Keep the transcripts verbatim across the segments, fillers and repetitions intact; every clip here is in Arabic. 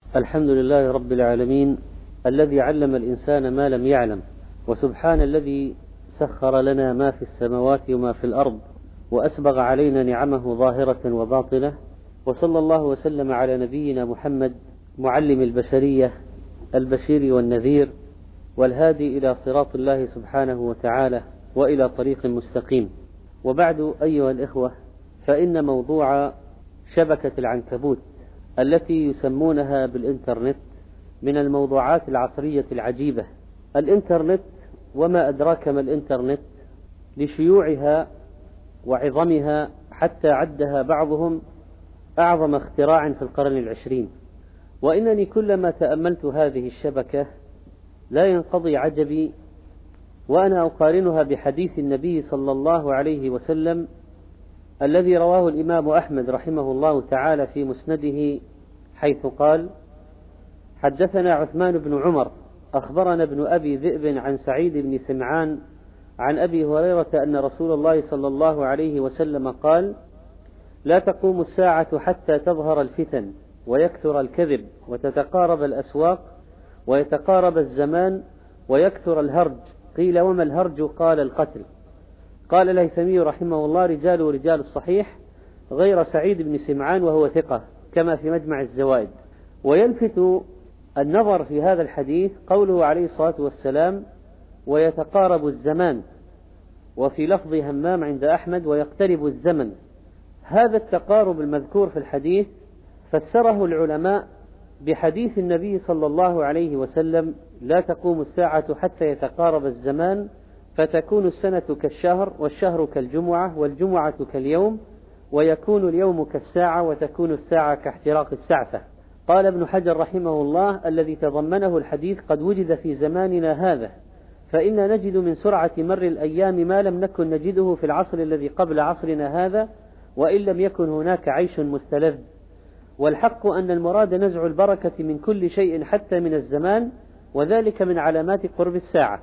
الحمد لله رب العالمين الذي علم الإنسان ما لم يعلم، وسبحان الذي سخر لنا ما في السماوات وما في الأرض وأسبغ علينا نعمه ظاهرة وباطنة، وصلى الله وسلم على نبينا محمد معلم البشرية البشير والنذير والهادي إلى صراط الله سبحانه وتعالى وإلى طريق مستقيم. وبعد أيها الإخوة، فإن موضوع شبكة العنكبوت التي يسمونها بالإنترنت من الموضوعات العصرية العجيبة. الإنترنت وما أدراك ما الإنترنت لشيوعها وعظمها حتى عدها بعضهم أعظم اختراع في القرن العشرين. وإنني كلما تأملت هذه الشبكة لا ينقضي عجبي وأنا أقارنها بحديث النبي صلى الله عليه وسلم الذي رواه الإمام أحمد رحمه الله تعالى في مسنده، حيث قال: حدثنا عثمان بن عمر أخبرنا ابن أبي ذئب عن سعيد بن سمعان عن أبي هريرة أن رسول الله صلى الله عليه وسلم قال: لا تقوم الساعة حتى تظهر الفتن ويكثر الكذب وتتقارب الأسواق ويتقارب الزمان ويكثر الهرج. قيل: وما الهرج؟ قال: القتل. قال الهيثمي رحمه الله: رجال رجال الصحيح غير سعيد بن سمعان وهو ثقة، كما في مجمع الزوائد. ويلفت النظر في هذا الحديث قوله عليه الصلاة والسلام: ويتقارب الزمان، وفي لفظ همام عند أحمد: ويقترب الزمن. هذا التقارب المذكور في الحديث فسره العلماء بحديث النبي صلى الله عليه وسلم: لا تقوم الساعة حتى يتقارب الزمان، فتكون السنة كالشهر والشهر كالجمعة والجمعة كاليوم ويكون اليوم كالساعة وتكون الساعة كاحتراق السعفة. قال ابن حجر رحمه الله: الذي تضمنه الحديث قد وجد في زماننا هذا، فإن نجد من سرعة مر الأيام ما لم نكن نجده في العصر الذي قبل عصرنا هذا، وإن لم يكن هناك عيش مستلذ. والحق أن المراد نزع البركة من كل شيء حتى من الزمان، وذلك من علامات قرب الساعة.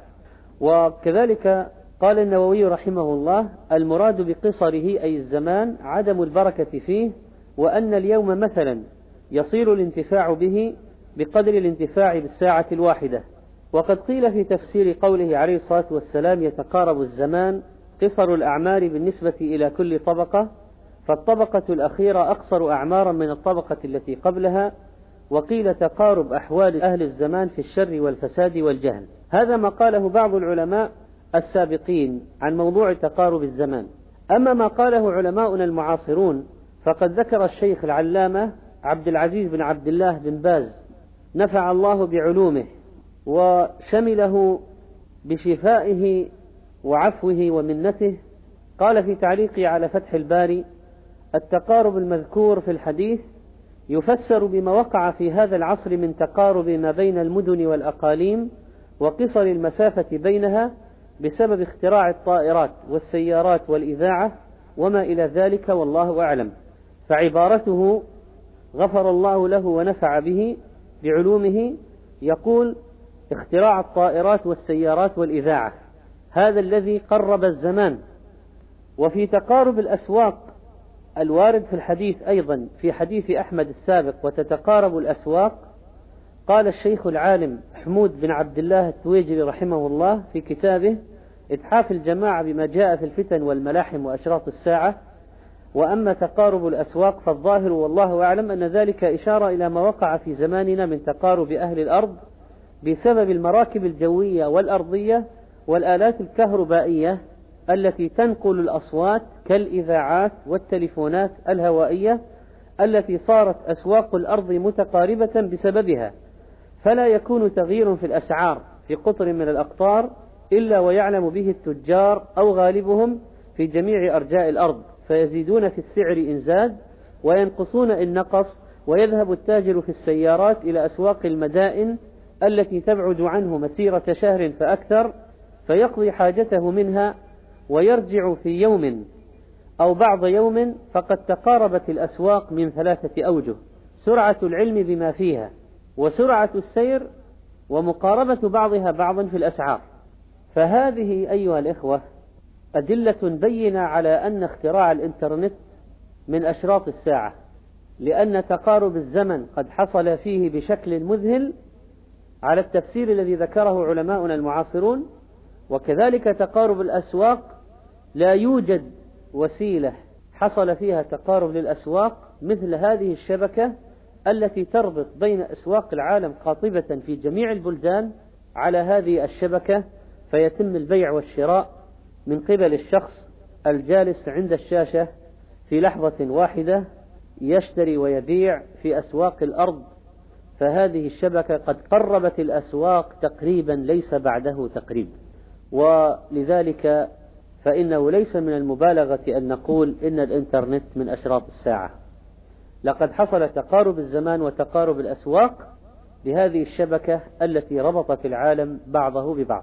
وكذلك قال النووي رحمه الله: المراد بقصره أي الزمان عدم البركة فيه، وأن اليوم مثلا يصير الانتفاع به بقدر الانتفاع بالساعة الواحدة. وقد قيل في تفسير قوله عليه الصلاة والسلام: يتقارب الزمان، قصر الأعمار بالنسبة إلى كل طبقة، فالطبقة الأخيرة أقصر أعمارا من الطبقة التي قبلها. وقيل تقارب أحوال أهل الزمان في الشر والفساد والجهل. هذا ما قاله بعض العلماء السابقين عن موضوع تقارب الزمان. أما ما قاله علماؤنا المعاصرون فقد ذكر الشيخ العلامة عبد العزيز بن عبد الله بن باز نفع الله بعلومه وشمله بشفائه وعفوه ومنته. قال في تعليقه على فتح الباري: التقارب المذكور في الحديث يفسر بما وقع في هذا العصر من تقارب ما بين المدن والأقاليم وقصر المسافة بينها بسبب اختراع الطائرات والسيارات والإذاعة وما إلى ذلك، والله أعلم. فعبارته غفر الله له ونفع به بعلومه يقول: اختراع الطائرات والسيارات والإذاعة، هذا الذي قرب الزمان. وفي تقارب الأسواق الوارد في الحديث أيضا في حديث أحمد السابق: وتتقارب الأسواق، قال الشيخ العالم حمود بن عبد الله التويجري رحمه الله في كتابه إتحاف الجماعة بما جاء في الفتن والملاحم وأشراط الساعة: وأما تقارب الأسواق فالظاهر والله أعلم أن ذلك إشارة إلى ما وقع في زماننا من تقارب أهل الأرض بسبب المراكب الجوية والأرضية والآلات الكهربائية التي تنقل الأصوات كالإذاعات والتليفونات الهوائية التي صارت أسواق الأرض متقاربة بسببها، فلا يكون تغيير في الأسعار في قطر من الأقطار إلا ويعلم به التجار أو غالبهم في جميع أرجاء الأرض، فيزيدون في السعر إن زاد وينقصون إن نقص. ويذهب التاجر في السيارات إلى أسواق المدائن التي تبعد عنه مسيرة شهر فأكثر، فيقضي حاجته منها ويرجع في يوم أو بعض يوم، فقد تقاربت الأسواق من ثلاثة أوجه: سرعة العلم بما فيها، وسرعة السير، ومقاربة بعضها بعضا في الأسعار. فهذه أيها الإخوة أدلة بينة على أن اختراع الإنترنت من أشراط الساعة، لأن تقارب الزمن قد حصل فيه بشكل مذهل على التفسير الذي ذكره علماؤنا المعاصرون، وكذلك تقارب الأسواق لا يوجد وسيلة حصل فيها تقارب للأسواق مثل هذه الشبكة التي تربط بين أسواق العالم قاطبة في جميع البلدان على هذه الشبكة، فيتم البيع والشراء من قبل الشخص الجالس عند الشاشة في لحظة واحدة، يشتري ويبيع في أسواق الأرض. فهذه الشبكة قد قربت الأسواق تقريبا ليس بعده تقريب، ولذلك فإنه ليس من المبالغة أن نقول إن الإنترنت من أشراط الساعة. لقد حصل تقارب الزمان وتقارب الأسواق بهذه الشبكة التي ربطت العالم بعضه ببعض.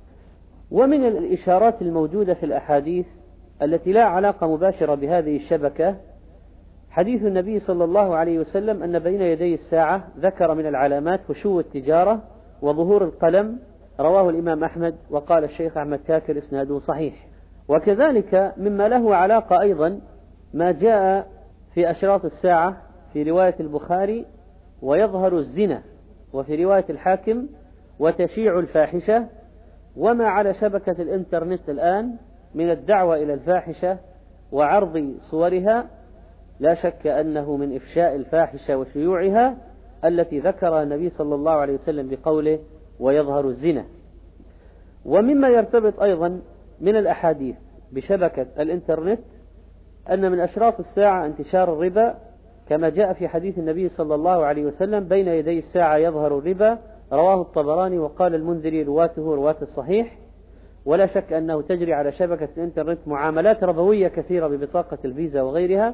ومن الإشارات الموجودة في الأحاديث التي لا علاقة مباشرة بهذه الشبكة حديث النبي صلى الله عليه وسلم أن بين يدي الساعة ذكر من العلامات فشو التجارة وظهور القلم، رواه الإمام أحمد، وقال الشيخ أحمد كاكر إسناده صحيح. وكذلك مما له علاقة أيضا ما جاء في أشراط الساعة في رواية البخاري ويظهر الزنا، وفي رواية الحاكم وتشيع الفاحشة، وما على شبكة الإنترنت الآن من الدعوة إلى الفاحشة وعرض صورها، لا شك أنه من إفشاء الفاحشة وشيوعها التي ذكرها النبي صلى الله عليه وسلم بقوله ويظهر الزنا. ومما يرتبط أيضا من الأحاديث بشبكة الإنترنت أن من أشراط الساعة انتشار الربا، كما جاء في حديث النبي صلى الله عليه وسلم بين يدي الساعة يظهر الربا، رواه الطبراني وقال المنذري رواته رواة الصحيح. ولا شك أنه تجري على شبكة الإنترنت معاملات ربوية كثيرة ببطاقة الفيزا وغيرها،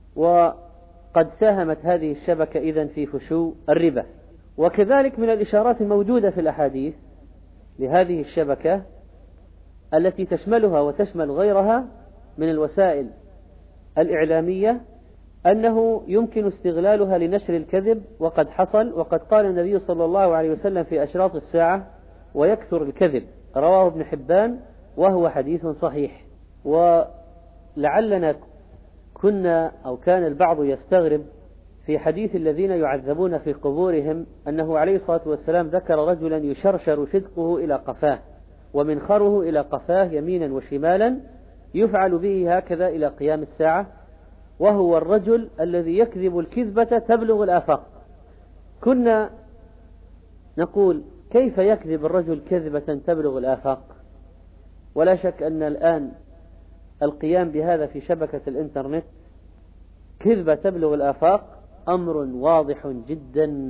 وقد ساهمت هذه الشبكة إذن في فشو الربا. وكذلك من الإشارات الموجودة في الأحاديث لهذه الشبكة التي تشملها وتشمل غيرها من الوسائل الإعلامية أنه يمكن استغلالها لنشر الكذب، وقد حصل، وقد قال النبي صلى الله عليه وسلم في أشراط الساعة ويكثر الكذب، رواه ابن حبان وهو حديث صحيح. ولعلنا كنا أو كان البعض يستغرب في حديث الذين يعذبون في قبورهم أنه عليه الصلاة والسلام ذكر رجلا يشرشر شدقه إلى قفاه ومنخره إلى قفاه يمينا وشمالا، يفعل به هكذا إلى قيام الساعة، وهو الرجل الذي يكذب الكذبة تبلغ الآفاق. كنا نقول كيف يكذب الرجل كذبة تبلغ الآفاق؟ ولا شك أن الآن القيام بهذا في شبكة الإنترنت كذبة تبلغ الآفاق أمر واضح جدا،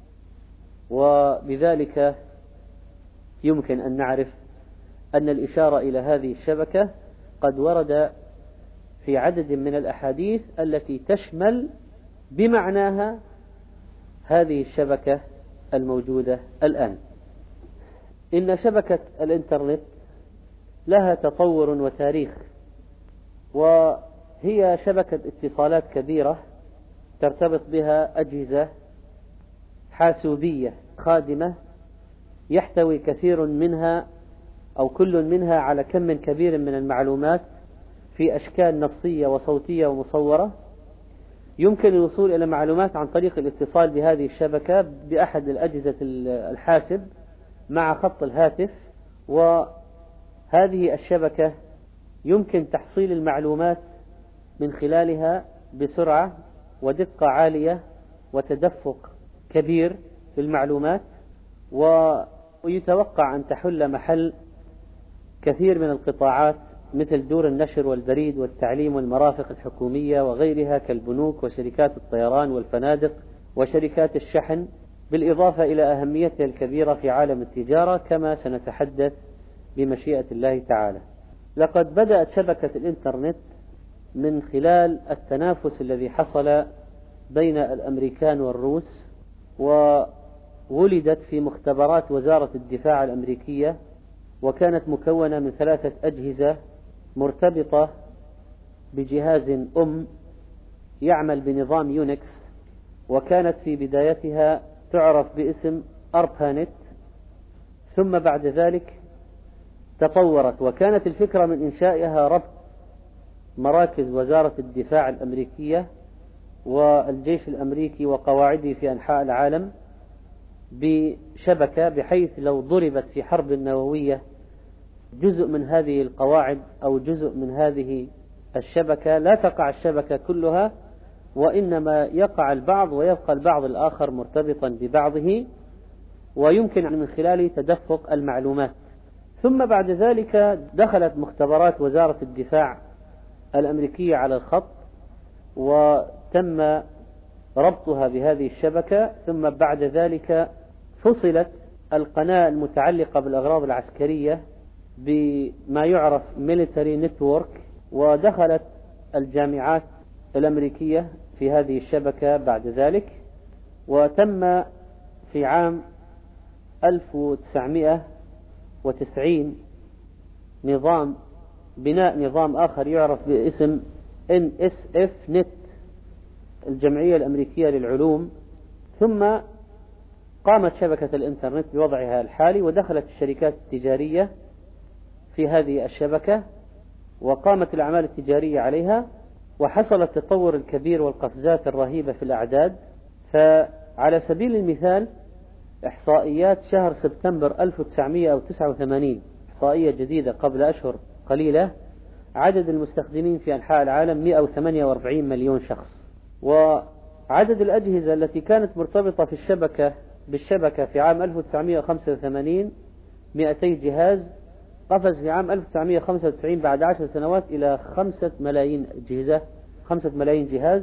وبذلك يمكن أن نعرف أن الإشارة إلى هذه الشبكة قد ورد في عدد من الأحاديث التي تشمل بمعناها هذه الشبكة الموجودة الآن. إن شبكة الإنترنت لها تطور وتاريخ، وهي شبكة اتصالات كبيرة ترتبط بها أجهزة حاسوبية خادمة يحتوي كثير منها أو كل منها على كم كبير من المعلومات في أشكال نصية وصوتية ومصورة. يمكن الوصول إلى معلومات عن طريق الاتصال بهذه الشبكة بأحد الأجهزة الحاسب مع خط الهاتف، وهذه الشبكة يمكن تحصيل المعلومات من خلالها بسرعة ودقة عالية وتدفق كبير في المعلومات، ويتوقع أن تحل محل كثير من القطاعات مثل دور النشر والبريد والتعليم والمرافق الحكومية وغيرها كالبنوك وشركات الطيران والفنادق وشركات الشحن، بالإضافة إلى أهميتها الكبيرة في عالم التجارة كما سنتحدث بمشيئة الله تعالى. لقد بدأت شبكة الإنترنت من خلال التنافس الذي حصل بين الأمريكان والروس، وولدت في مختبرات وزارة الدفاع الأمريكية، وكانت مكونة من ثلاثة أجهزة مرتبطة بجهاز أم يعمل بنظام يونكس، وكانت في بدايتها تعرف باسم أربانت، ثم بعد ذلك تطورت، وكانت الفكرة من إنشائها ربط مراكز وزارة الدفاع الأمريكية والجيش الأمريكي وقواعده في أنحاء العالم بشبكة، بحيث لو ضربت في حرب نووية جزء من هذه القواعد أو جزء من هذه الشبكة لا تقع الشبكة كلها، وإنما يقع البعض ويبقى البعض الآخر مرتبطا ببعضه، ويمكن من خلاله تدفق المعلومات. ثم بعد ذلك دخلت مختبرات وزارة الدفاع الأمريكية على الخط، وتم ربطها بهذه الشبكة. ثم بعد ذلك فصلت القناة المتعلقة بالأغراض العسكرية بما يعرف military network، ودخلت الجامعات الأمريكية في هذه الشبكة بعد ذلك. وتم في عام ألف وتسعمائة وتسعين نظام بناء نظام آخر يعرف باسم إن إس إف نت، الجمعية الأمريكية للعلوم. ثم قامت شبكة الإنترنت بوضعها الحالي، ودخلت الشركات التجارية في هذه الشبكة وقامت الأعمال التجارية عليها، وحصل التطور الكبير والقفزات الرهيبة في الأعداد. فعلى سبيل المثال إحصائيات شهر سبتمبر ألف وتسعمائة وتسعة وثمانين، إحصائية جديدة قبل أشهر قليلة، عدد المستخدمين في أنحاء العالم مئة وثمانية وأربعين مليون شخص. وعدد الأجهزة التي كانت مرتبطة في الشبكة بالشبكة في عام ألف وتسعمائة وخمسة وثمانين مئتي جهاز، قفز في عام ألف وتسعمائة وخمسة وتسعين بعد عشر سنوات إلى خمسة ملايين أجهزة، خمسة ملايين جهاز.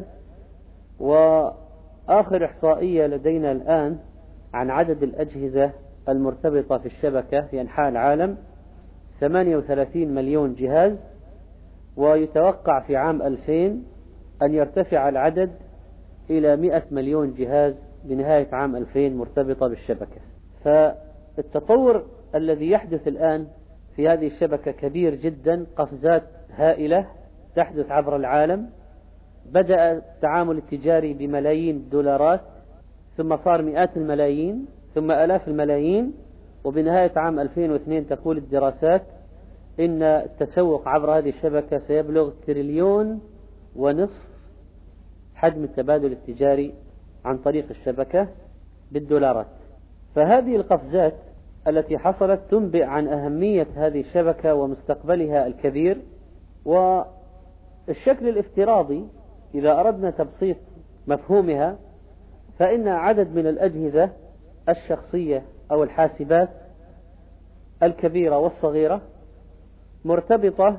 وآخر إحصائية لدينا الآن عن عدد الأجهزة المرتبطة في الشبكة في أنحاء العالم ثمانية وثلاثين مليون جهاز، ويتوقع في عام ألفين أن يرتفع العدد إلى مئة مليون جهاز بنهاية عام ألفين مرتبطة بالشبكة. فالتطور الذي يحدث الآن في هذه الشبكة كبير جدا، قفزات هائلة تحدث عبر العالم. بدأ التعامل التجاري بملايين الدولارات، ثم صار مئات الملايين، ثم آلاف الملايين، وبنهاية عام ألفين واثنين تقول الدراسات إن التسوق عبر هذه الشبكة سيبلغ تريليون ونصف حجم التبادل التجاري عن طريق الشبكة بالدولارات. فهذه القفزات التي حصلت تنبئ عن أهمية هذه الشبكة ومستقبلها الكبير. والشكل الافتراضي إذا أردنا تبسيط مفهومها، فإن عدد من الأجهزة الشخصية أو الحاسبات الكبيرة والصغيرة مرتبطة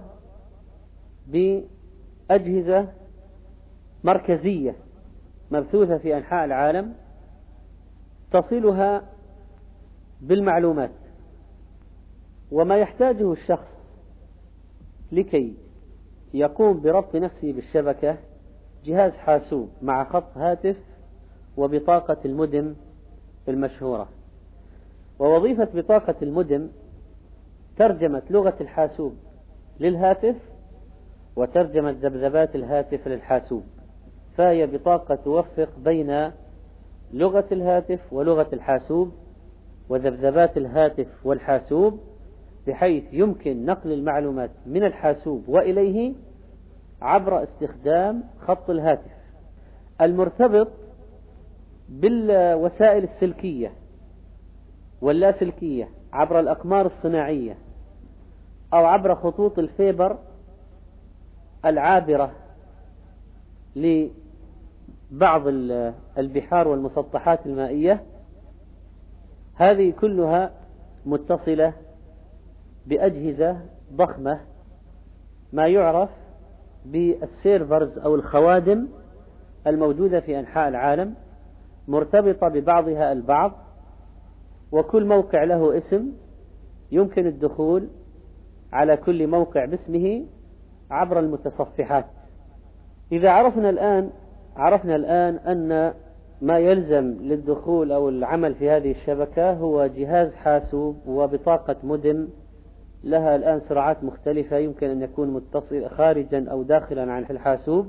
بأجهزة مركزية مبثوثة في أنحاء العالم تصلها بالمعلومات. وما يحتاجه الشخص لكي يقوم بربط نفسه بالشبكة جهاز حاسوب مع خط هاتف وبطاقة المودم المشهورة. ووظيفة بطاقة المودم ترجمة لغة الحاسوب للهاتف وترجمة ذبذبات الهاتف للحاسوب، فهي بطاقة توفق بين لغة الهاتف ولغة الحاسوب وذبذبات الهاتف والحاسوب، بحيث يمكن نقل المعلومات من الحاسوب وإليه عبر استخدام خط الهاتف المرتبط بالوسائل السلكية واللاسلكية عبر الأقمار الصناعية أو عبر خطوط الفيبر العابرة لبعض البحار والمسطحات المائية. هذه كلها متصلة بأجهزة ضخمة ما يعرف بالسيرفرز أو الخوادم الموجودة في أنحاء العالم، مرتبطة ببعضها البعض، وكل موقع له اسم. يمكن الدخول على كل موقع باسمه عبر المتصفحات. إذا عرفنا الآن عرفنا الآن أن ما يلزم للدخول أو العمل في هذه الشبكة هو جهاز حاسوب وبطاقة مودم لها الآن سرعات مختلفة، يمكن أن يكون متصل خارجا أو داخلا عن الحاسوب.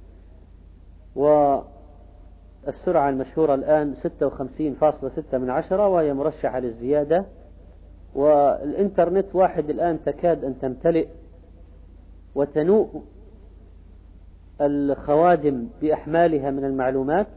والسرعة المشهورة الآن ستة وخمسين فاصلة ستة من عشرة، وهي مرشحة للزيادة. والإنترنت واحد الآن تكاد أن تمتلئ وتنوء الخوادم بأحمالها من المعلومات،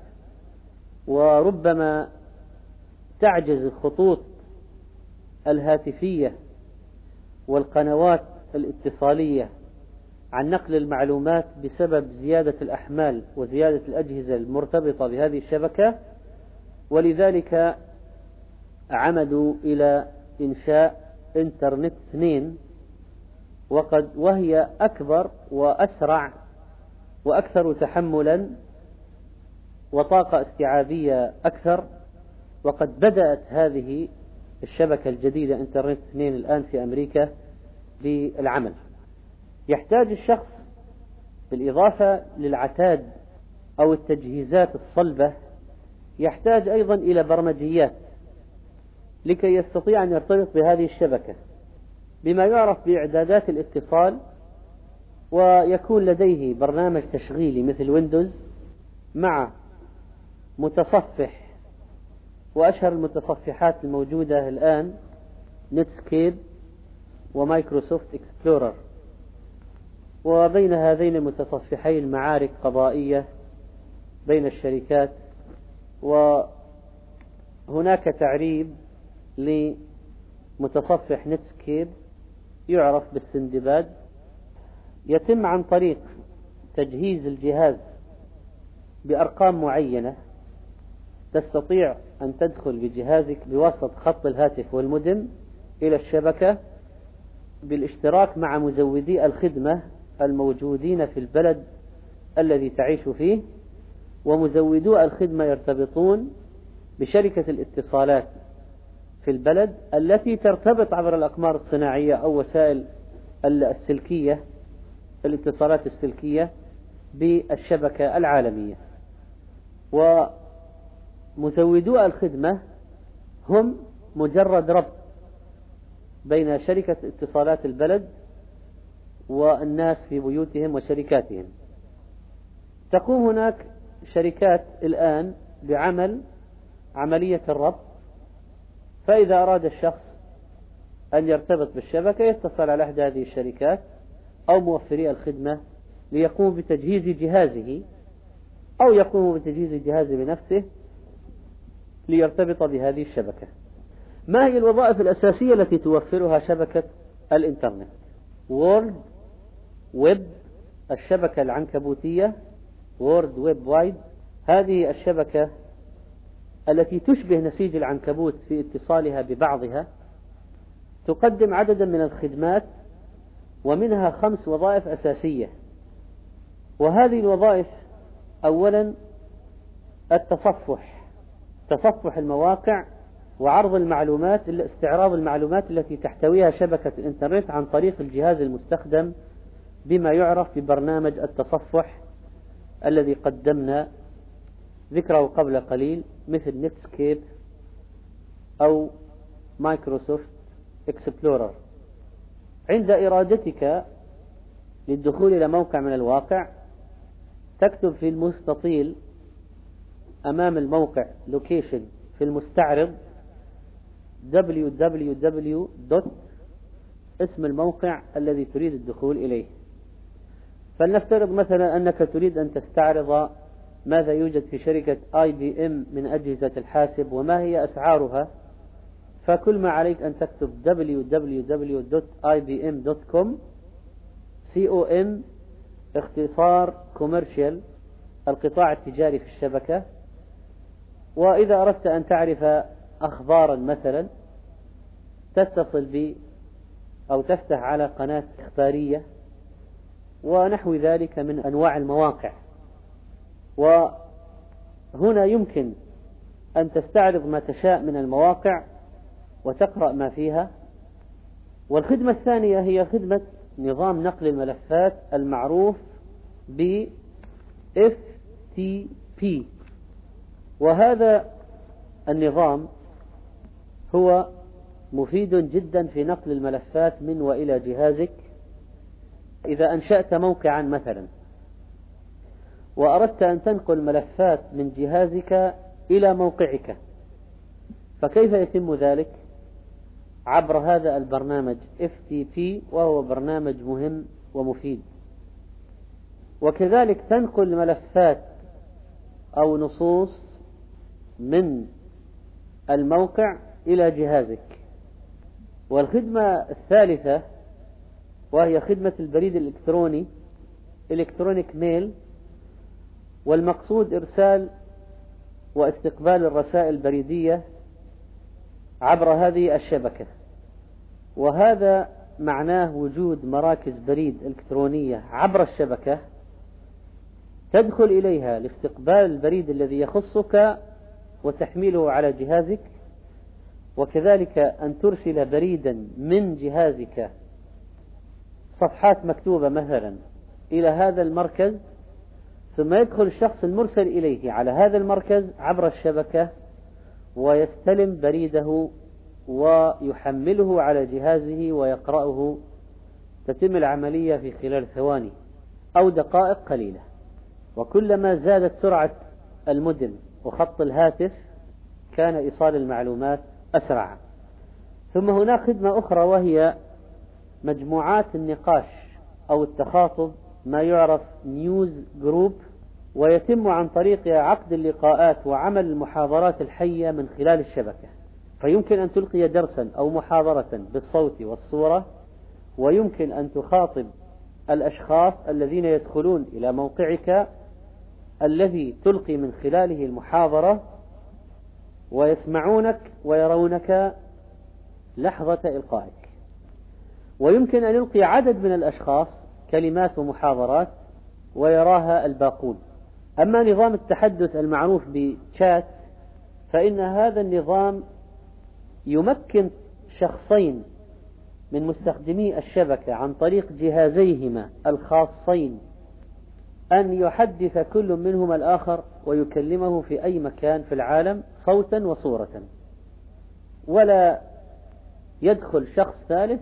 وربما تعجز الخطوط الهاتفية والقنوات الاتصالية عن نقل المعلومات بسبب زيادة الأحمال وزيادة الأجهزة المرتبطة بهذه الشبكة، ولذلك عمدوا إلى إنشاء إنترنت اثنين، وقد وهي أكبر وأسرع وأكثر تحملا وطاقة استيعابية أكثر. وقد بدأت هذه الشبكة الجديدة إنترنت اثنين الآن في أمريكا بالعمل. يحتاج الشخص بالإضافة للعتاد أو التجهيزات الصلبة يحتاج أيضا إلى برمجيات لكي يستطيع أن يرتبط بهذه الشبكة بما يعرف بإعدادات الاتصال، ويكون لديه برنامج تشغيلي مثل ويندوز مع متصفح، وأشهر المتصفحات الموجودة الآن نتسكيب ومايكروسوفت إكسبلورر، وبين هذين المتصفحين معارك قضائية بين الشركات. وهناك تعريب لمتصفح نتسكيب يعرف بالسندباد، يتم عن طريق تجهيز الجهاز بأرقام معينة تستطيع أن تدخل بجهازك بواسطة خط الهاتف والمودم إلى الشبكة بالاشتراك مع مزودي الخدمة الموجودين في البلد الذي تعيش فيه، ومزودو الخدمة يرتبطون بشركة الاتصالات في البلد التي ترتبط عبر الأقمار الصناعية أو وسائل السلكية، الاتصالات السلكية بالشبكة العالمية. ومزودو الخدمة هم مجرد ربط بين شركة اتصالات البلد والناس في بيوتهم وشركاتهم. تقوم هناك شركات الآن بعمل عملية الربط، فإذا أراد الشخص أن يرتبط بالشبكة يتصل على أحد هذه الشركات أو موفري الخدمة ليقوم بتجهيز جهازه، أو يقوم بتجهيز الجهاز بنفسه ليرتبط بهذه الشبكة. ما هي الوظائف الأساسية التي توفرها شبكة الإنترنت؟ وورلد ويب، الشبكة العنكبوتية وورلد ويب وايد، هذه الشبكة التي تشبه نسيج العنكبوت في اتصالها ببعضها، تقدم عددا من الخدمات، ومنها خمس وظائف أساسية. وهذه الوظائف: أولا التصفح، تصفح المواقع وعرض المعلومات، استعراض المعلومات التي تحتويها شبكة الإنترنت عن طريق الجهاز المستخدم بما يعرف ببرنامج التصفح الذي قدمنا ذكره قبل قليل، مثل نتسكيب أو مايكروسوفت إكسبلورر. عند إرادتك للدخول إلى موقع من الواقع تكتب في المستطيل أمام الموقع لوكيشن في المستعرض دبليو دبليو دبليو دوت اسم الموقع الذي تريد الدخول إليه. فلنفترض مثلا أنك تريد أن تستعرض ماذا يوجد في شركة آي بي إم من أجهزة الحاسب وما هي أسعارها، فكل ما عليك أن تكتب دبليو دبليو دبليو دوت آي بي إم دوت كوم، سي أو إم اختصار كوميرشال، القطاع التجاري في الشبكة. وإذا أردت أن تعرف أخبارا مثلا تتصل ب أو تفتح على قناة إخبارية ونحو ذلك من أنواع المواقع. وهنا يمكن أن تستعرض ما تشاء من المواقع وتقرأ ما فيها. والخدمة الثانية هي خدمة نظام نقل الملفات المعروف ب إف تي بي، وهذا النظام هو مفيد جدا في نقل الملفات من وإلى جهازك. إذا أنشأت موقعا مثلا وأردت أن تنقل ملفات من جهازك إلى موقعك، فكيف يتم ذلك؟ عبر هذا البرنامج إف تي بي، وهو برنامج مهم ومفيد. وكذلك تنقل ملفات أو نصوص من الموقع إلى جهازك. والخدمة الثالثة وهي خدمة البريد الإلكتروني إلكترونيك ميل، والمقصود إرسال واستقبال الرسائل البريدية عبر هذه الشبكة. وهذا معناه وجود مراكز بريد إلكترونية عبر الشبكة تدخل إليها لاستقبال البريد الذي يخصك وتحميله على جهازك، وكذلك أن ترسل بريدا من جهازك صفحات مكتوبة مثلا إلى هذا المركز، ثم يدخل الشخص المرسل إليه على هذا المركز عبر الشبكة ويستلم بريده ويحمله على جهازه ويقرأه. تتم العملية في خلال ثواني أو دقائق قليلة. وكلما زادت سرعة المدن وخط الهاتف كان إيصال المعلومات أسرع. ثم هناك خدمة أخرى وهي مجموعات النقاش أو التخاطب، ما يعرف نيوز جروب، ويتم عن طريق عقد اللقاءات وعمل المحاضرات الحية من خلال الشبكة. فيمكن أن تلقي درسا أو محاضرة بالصوت والصورة، ويمكن أن تخاطب الأشخاص الذين يدخلون إلى موقعك الذي تلقي من خلاله المحاضرة ويسمعونك ويرونك لحظة إلقائك. ويمكن أن يلقي عدد من الأشخاص كلمات ومحاضرات ويراها الباقون. أما نظام التحدث المعروف بشات فإن هذا النظام يمكن شخصين من مستخدمي الشبكة عن طريق جهازيهما الخاصين أن يحدث كل منهما الآخر ويكلمه في أي مكان في العالم صوتا وصورة، ولا يدخل شخص ثالث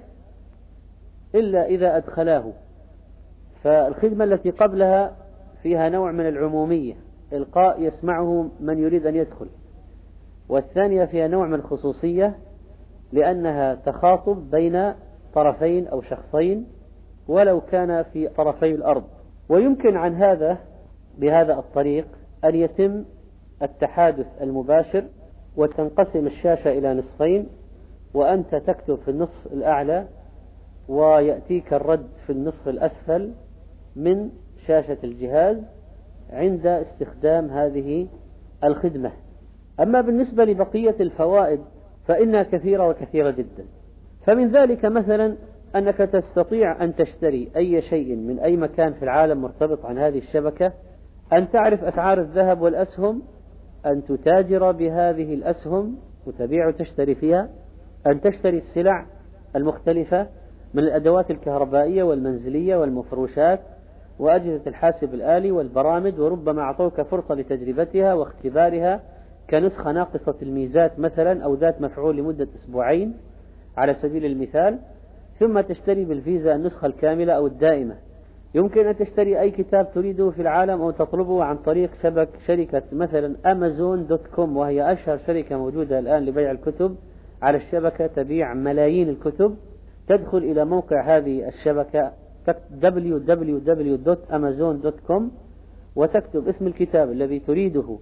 إلا إذا أدخلاه. فالخدمة التي قبلها فيها نوع من العمومية، إلقاء يسمعه من يريد أن يدخل، والثانية فيها نوع من الخصوصية لأنها تخاطب بين طرفين أو شخصين ولو كان في طرفي الأرض. ويمكن عن هذا بهذا الطريق أن يتم التحادث المباشر وتنقسم الشاشة إلى نصفين، وأنت تكتب في النصف الأعلى ويأتيك الرد في النصف الأسفل من شاشة الجهاز عند استخدام هذه الخدمة. أما بالنسبة لبقية الفوائد فإنها كثيرة وكثيرة جدا. فمن ذلك مثلا أنك تستطيع أن تشتري أي شيء من أي مكان في العالم مرتبط عن هذه الشبكة، أن تعرف أسعار الذهب والأسهم، أن تتاجر بهذه الأسهم وتبيع وتشتري فيها، أن تشتري السلع المختلفة من الأدوات الكهربائية والمنزلية والمفروشات وأجهزة الحاسب الآلي والبرامج، وربما أعطوك فرصة لتجربتها واختبارها كنسخة ناقصة الميزات مثلا أو ذات مفعول لمدة أسبوعين على سبيل المثال، ثم تشتري بالفيزا النسخة الكاملة أو الدائمة. يمكن أن تشتري أي كتاب تريده في العالم أو تطلبه عن طريق شبك شركة مثلا أمازون دوت كوم، وهي أشهر شركة موجودة الآن لبيع الكتب على الشبكة، تبيع ملايين الكتب. تدخل إلى موقع هذه الشبكة دبليو دبليو دبليو دوت أمازون دوت كوم وتكتب اسم الكتاب الذي تريده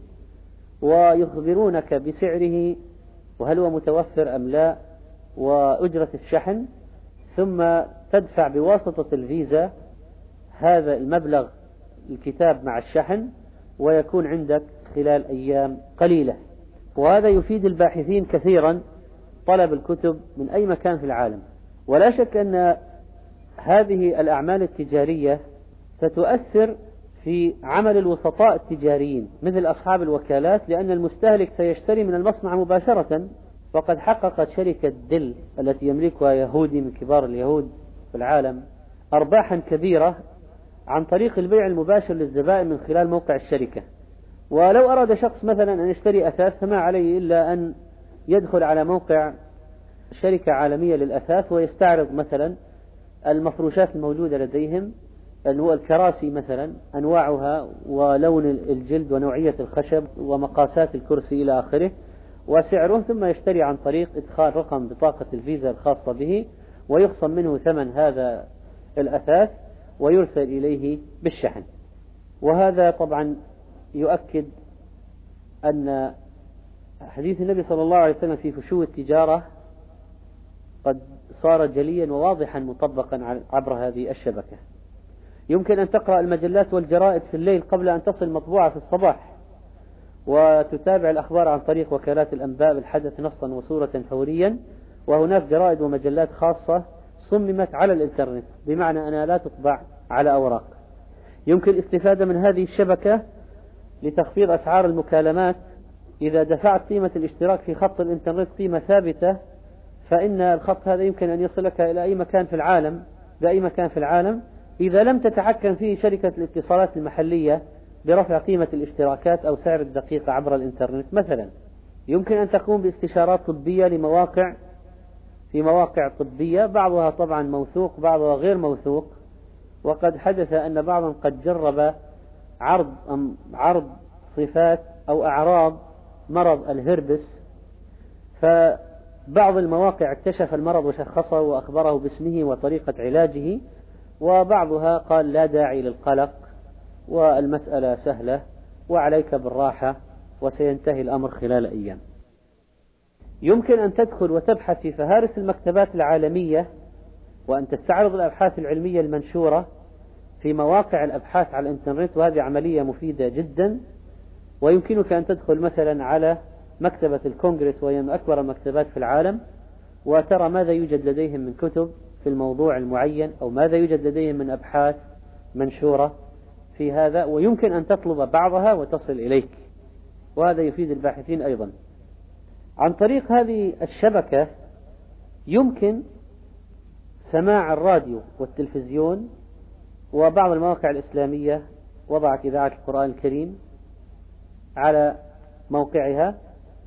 ويخبرونك بسعره وهل هو متوفر أم لا وأجرة الشحن، ثم تدفع بواسطة الفيزا هذا المبلغ الكتاب مع الشحن ويكون عندك خلال أيام قليلة. وهذا يفيد الباحثين كثيرا طلب الكتب من أي مكان في العالم. ولا شك أن هذه الأعمال التجارية ستؤثر في عمل الوسطاء التجاريين مثل أصحاب الوكالات، لأن المستهلك سيشتري من المصنع مباشرة. وقد حققت شركة دل التي يملكها يهودي من كبار اليهود في العالم أرباحا كبيرة عن طريق البيع المباشر للزبائن من خلال موقع الشركة. ولو أراد شخص مثلا أن يشتري أثاث فما عليه إلا أن يدخل على موقع شركة عالمية للأثاث ويستعرض مثلا المفروشات الموجودة لديهم، الكراسي مثلا أنواعها ولون الجلد ونوعية الخشب ومقاسات الكرسي إلى آخره وسعره، ثم يشتري عن طريق إدخال رقم بطاقة الفيزا الخاصة به ويخصم منه ثمن هذا الأثاث ويرسل إليه بالشحن. وهذا طبعا يؤكد أن حديث النبي صلى الله عليه وسلم في فشو التجارة قد صار جليا وواضحا مطبقا عبر هذه الشبكة. يمكن أن تقرأ المجلات والجرائد في الليل قبل أن تصل مطبوعة في الصباح، وتتابع الأخبار عن طريق وكالات الأنباء بالحدث نصا وصورة فوريا، وهناك جرائد ومجلات خاصة صممت على الإنترنت، بمعنى أنها لا تطبع على أوراق. يمكن الاستفادة من هذه الشبكة لتخفيض أسعار المكالمات. إذا دفعت قيمة الاشتراك في خط الإنترنت قيمة ثابتة، فإن الخط هذا يمكن أن يصلك إلى أي مكان في العالم بأي مكان في العالم، إذا لم تتحكم فيه شركة الاتصالات المحلية برفع قيمة الاشتراكات أو سعر الدقيقة عبر الإنترنت. مثلا يمكن أن تقوم باستشارات طبية لمواقع في مواقع طبية، بعضها طبعا موثوق بعضها غير موثوق، وقد حدث أن بعضا قد جرب عرض عرض صفات أو أعراض مرض الهربس، فبعض المواقع اكتشف المرض وشخصه وأخبره باسمه وطريقة علاجه، وبعضها قال لا داعي للقلق والمسألة سهلة وعليك بالراحة وسينتهي الأمر خلال أيام. يمكن أن تدخل وتبحث في فهارس المكتبات العالمية وأن تستعرض الأبحاث العلمية المنشورة في مواقع الأبحاث على الإنترنت، وهذه عملية مفيدة جدا. ويمكنك أن تدخل مثلا على مكتبة الكونغرس وهي من أكبر المكتبات في العالم، وترى ماذا يوجد لديهم من كتب في الموضوع المعين، أو ماذا يوجد لديهم من أبحاث منشورة في هذا، ويمكن أن تطلب بعضها وتصل إليك، وهذا يفيد الباحثين أيضا. عن طريق هذه الشبكة يمكن سماع الراديو والتلفزيون، وبعض المواقع الإسلامية وضعت إذاعة القرآن الكريم على موقعها،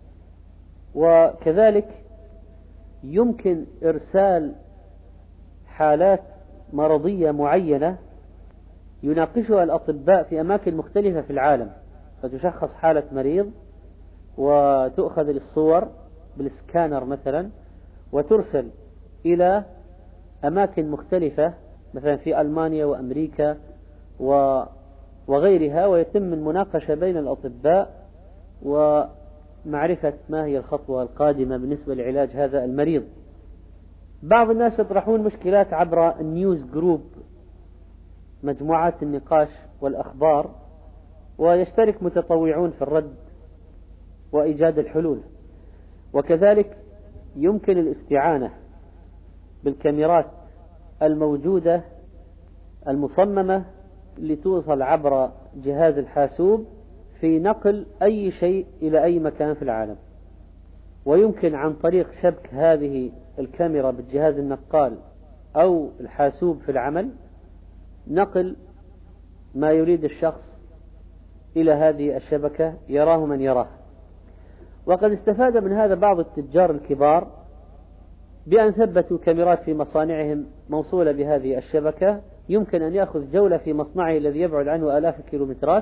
وكذلك يمكن إرسال حالات مرضية معينة يناقشها الأطباء في أماكن مختلفة في العالم، فتشخص حالة مريض وتؤخذ الصور بالسكانر مثلا وترسل إلى أماكن مختلفة مثلا في ألمانيا وأمريكا وغيرها، ويتم المناقشة بين الأطباء ومعرفة ما هي الخطوة القادمة بالنسبة لعلاج هذا المريض. بعض الناس يطرحون مشكلات عبر النيوز جروب، مجموعات النقاش والأخبار، ويشترك متطوعون في الرد وإيجاد الحلول. وكذلك يمكن الاستعانة بالكاميرات الموجودة المصممة لتوصل عبر جهاز الحاسوب في نقل أي شيء إلى أي مكان في العالم، ويمكن عن طريق شبك هذه الكاميرا بالجهاز النقال أو الحاسوب في العمل نقل ما يريد الشخص إلى هذه الشبكة يراه من يراه. وقد استفاد من هذا بعض التجار الكبار بأن ثبتوا كاميرات في مصانعهم موصولة بهذه الشبكة، يمكن أن يأخذ جولة في مصنعه الذي يبعد عنه آلاف الكيلومترات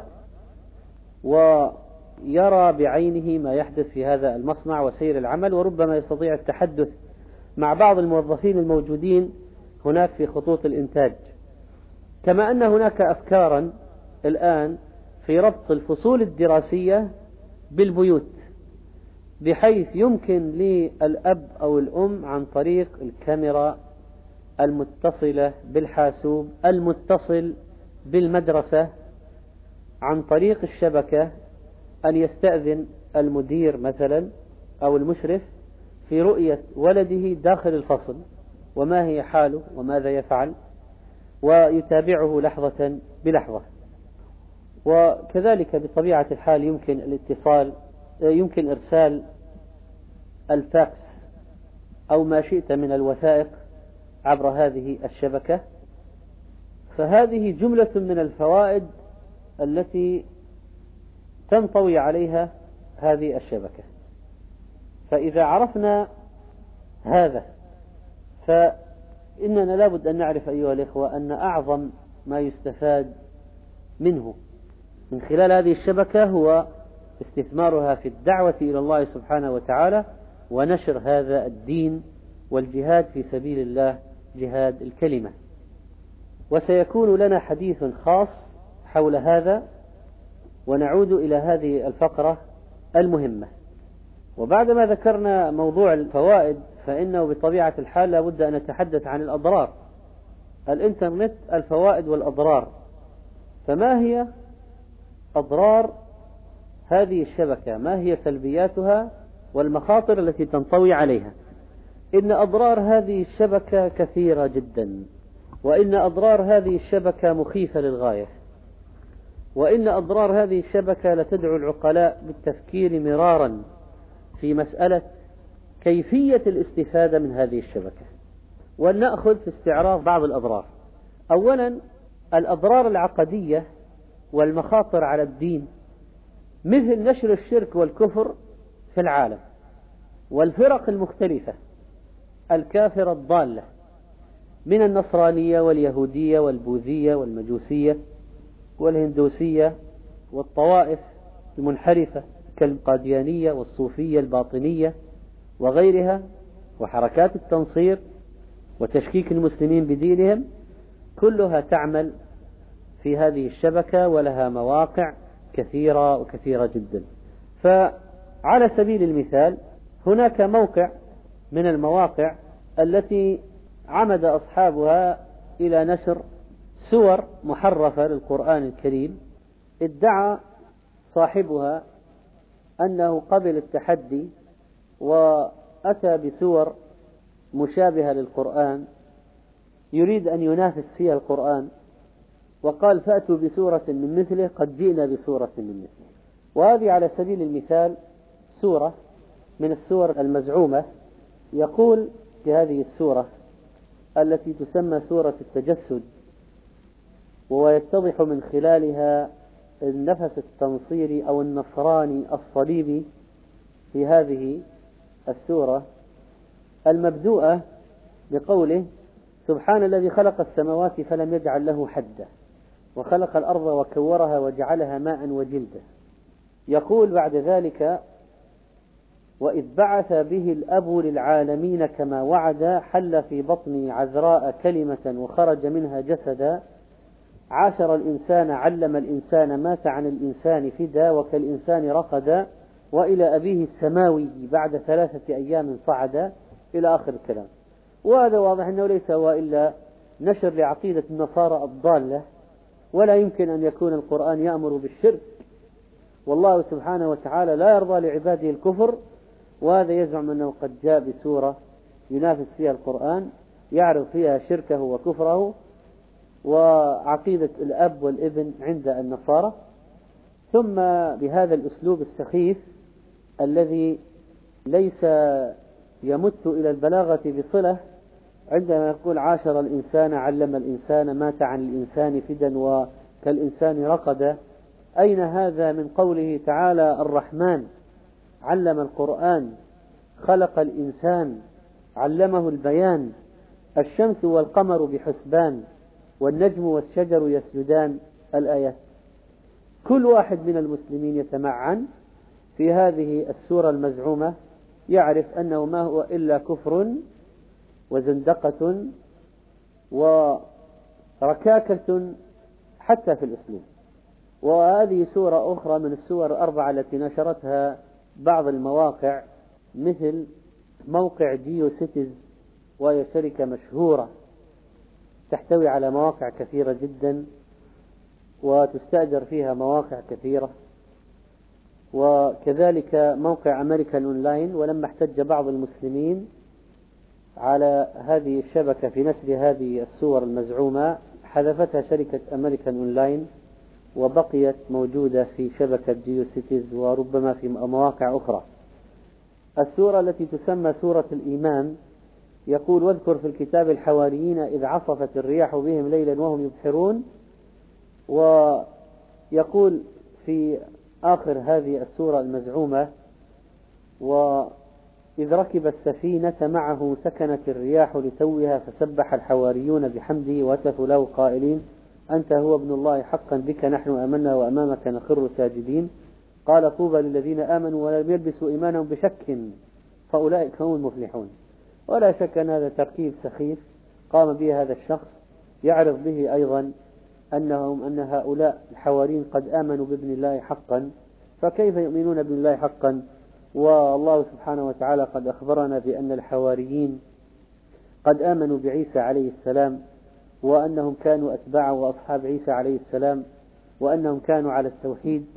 ويرى بعينه ما يحدث في هذا المصنع وسير العمل، وربما يستطيع التحدث مع بعض الموظفين الموجودين هناك في خطوط الإنتاج. كما أن هناك أفكارا الآن في ربط الفصول الدراسية بالبيوت، بحيث يمكن للأب أو الأم عن طريق الكاميرا المتصلة بالحاسوب المتصل بالمدرسة عن طريق الشبكة أن يستأذن المدير مثلا أو المشرف في رؤية ولده داخل الفصل وما هي حاله وماذا يفعل، ويتابعه لحظة بلحظة. وكذلك بطبيعة الحال يمكن الاتصال يمكن إرسال الفاكس أو ما شئت من الوثائق عبر هذه الشبكة. فهذه جملة من الفوائد التي تنطوي عليها هذه الشبكة. فإذا عرفنا هذا فإننا لابد أن نعرف أيها الإخوة أن أعظم ما يستفاد منه من خلال هذه الشبكة هو استثمارها في الدعوة إلى الله سبحانه وتعالى ونشر هذا الدين والجهاد في سبيل الله، جهاد الكلمة. وسيكون لنا حديث خاص حول هذا ونعود إلى هذه الفقرة المهمة. وبعدما ذكرنا موضوع الفوائد فإنه بطبيعة الحال لابد أن نتحدث عن الأضرار. الإنترنت الفوائد والأضرار. فما هي أضرار هذه الشبكة؟ ما هي سلبياتها والمخاطر التي تنطوي عليها؟ إن أضرار هذه الشبكة كثيرة جدا، وإن أضرار هذه الشبكة مخيفة للغاية، وإن أضرار هذه الشبكة لتدعو العقلاء بالتفكير مرارا في مسألة كيفية الاستفادة من هذه الشبكة. ولنأخذ في استعراض بعض الأضرار. أولا الأضرار العقدية والمخاطر على الدين، مثل نشر الشرك والكفر في العالم، والفرق المختلفة الكافرة الضالة من النصرانية واليهودية والبوذية والمجوسية والهندوسية والطوائف المنحرفة كالقاديانية والصوفية الباطنية وغيرها، وحركات التنصير وتشكيك المسلمين بدينهم، كلها تعمل في هذه الشبكة ولها مواقع كثيرة وكثيرة جدا. فعلى سبيل المثال هناك موقع من المواقع التي عمد أصحابها إلى نشر سور محرفة للقرآن الكريم، ادعى صاحبها أنه قبل التحدي وأتى بسور مشابهة للقرآن يريد أن ينافس فيها القرآن، وقال فأتوا بسورة من مثله قد جئنا بسورة من مثله. وهذه على سبيل المثال سورة من السور المزعومة. يقول في هذه السورة التي تسمى سورة التجسد، ويتضح من خلالها النفس التنصيري أو النصراني الصليبي في هذه السورة المبدوءة بقوله سبحان الذي خلق السماوات فلم يجعل له حدا وخلق الأرض وكورها وجعلها ماء وجلدا. يقول بعد ذلك وإذ بعث به الأب للعالمين كما وعد حل في بطني عذراء كلمة وخرج منها جسدا عاشر الإنسان علم الإنسان مات عن الإنسان فدا وكالإنسان رقدا وإلى أبيه السماوي بعد ثلاثة أيام صعدا إلى آخر الكلام. وهذا واضح أنه ليس هو إلا نشر لعقيدة النصارى الضالة، ولا يمكن أن يكون القرآن يأمر بالشرك، والله سبحانه وتعالى لا يرضى لعباده الكفر، وهذا يزعم أنه قد جاء بسورة ينافس فيها القرآن يعرض فيها شركه وكفره وعقيدة الأب والابن عند النصارى. ثم بهذا الأسلوب السخيف الذي ليس يمت إلى البلاغة بصلة عندما يقول عاشر الإنسان علم الإنسان مات عن الإنسان فدا وكالإنسان رقدا، أين هذا من قوله تعالى الرحمن علم القرآن خلق الإنسان علمه البيان الشمس والقمر بحسبان والنجم والشجر يسجدان الآيات. كل واحد من المسلمين يتمعن في هذه السورة المزعومة يعرف أنه ما هو إلا كفر وزندقة وركاكة حتى في الأسلوب. وهذه سورة أخرى من السور الأربعة التي نشرتها بعض المواقع مثل موقع جيو سيتيز، وهي شركة مشهورة تحتوي على مواقع كثيرة جدا وتستأجر فيها مواقع كثيرة، وكذلك موقع أمريكان أونلاين. ولما احتج بعض المسلمين على هذه الشبكة في نشر هذه الصور المزعومة حذفتها شركة أمريكان أونلاين وبقيت موجودة في شبكة جيو سيتيز وربما في مواقع أخرى. السورة التي تسمى سورة الإيمان يقول واذكر في الكتاب الحواريين إذ عصفت الرياح بهم ليلا وهم يبحرون، ويقول في آخر هذه السورة المزعومة وإذ ركب السفينة معه سكنت الرياح لتوها فسبح الحواريون بحمده وهتفوا له قائلين أنت هو ابن الله حقا بك نحن آمنا وأمامك نخر ساجدين قال طوبى للذين آمنوا ولم يلبسوا إيمانهم بشك فأولئك هم المفلحون. ولا شك أن هذا تركيب سخيف قام به هذا الشخص يعرض به أيضا أنهم أن هؤلاء الحواريين قد آمنوا بابن الله حقا، فكيف يؤمنون بالله حقا والله سبحانه وتعالى قد أخبرنا بأن الحواريين قد آمنوا بعيسى عليه السلام، وأنهم كانوا أتباعه وأصحاب عيسى عليه السلام، وأنهم كانوا على التوحيد،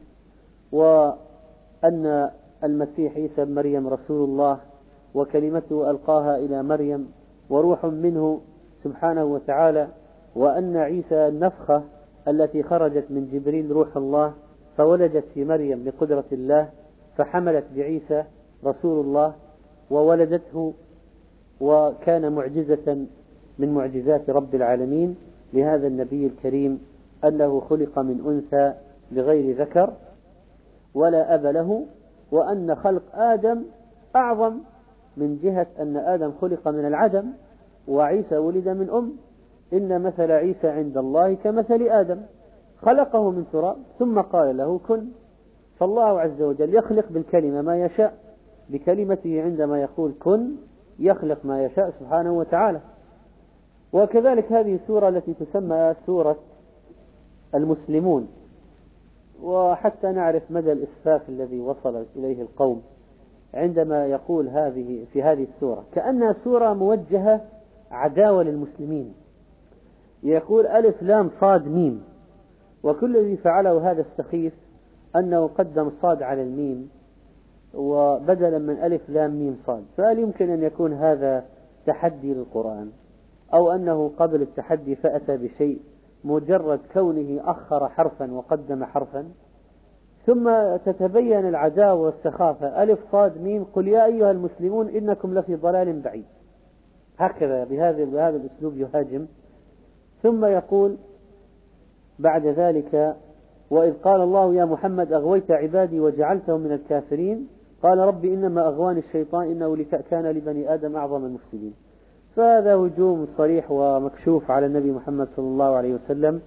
وأن المسيح عيسى بن مريم رسول الله وكلمته ألقاها إلى مريم وروح منه سبحانه وتعالى، وأن عيسى النفخة التي خرجت من جبريل روح الله فولدت في مريم بقدرة الله فحملت بعيسى رسول الله وولدته، وكان معجزة من معجزات رب العالمين لهذا النبي الكريم أنه خلق من أنثى بغير ذكر ولا أب له، وأن خلق آدم أعظم من جهة أن آدم خلق من العدم وعيسى ولد من أم. إن مثل عيسى عند الله كمثل آدم خلقه من تراب ثم قال له كن. فالله عز وجل يخلق بالكلمة ما يشاء، بكلمته عندما يقول كن يخلق ما يشاء سبحانه وتعالى. وكذلك هذه السورة التي تسمى سورة المسلمون، وحتى نعرف مدى الإسفاف الذي وصل إليه القوم عندما يقول هذه في هذه السورة كأنها سورة موجهة عداوة للمسلمين، يقول ألف لام صاد ميم، وكل الذي فعله هذا السخيف أنه قدم صاد على الميم وبدلا من ألف لام ميم صاد. فهل يمكن أن يكون هذا تحدي للقرآن، أو أنه قبل التحدي فأتى بشيء مجرد كونه أخر حرفا وقدم حرفا؟ ثم تتبين العداوة والسخافة. ألف صاد ميم قل يا أيها المسلمون إنكم لفي ضلال بعيد، هكذا بهذا بهذا الأسلوب يهاجم. ثم يقول بعد ذلك وإذ قال الله يا محمد أغويت عبادي وجعلتهم من الكافرين قال ربي إنما أغواني الشيطان إنه كان لبني آدم أعظم المفسدين. فهذا هجوم صريح ومكشوف على النبي محمد صلى الله عليه وسلم،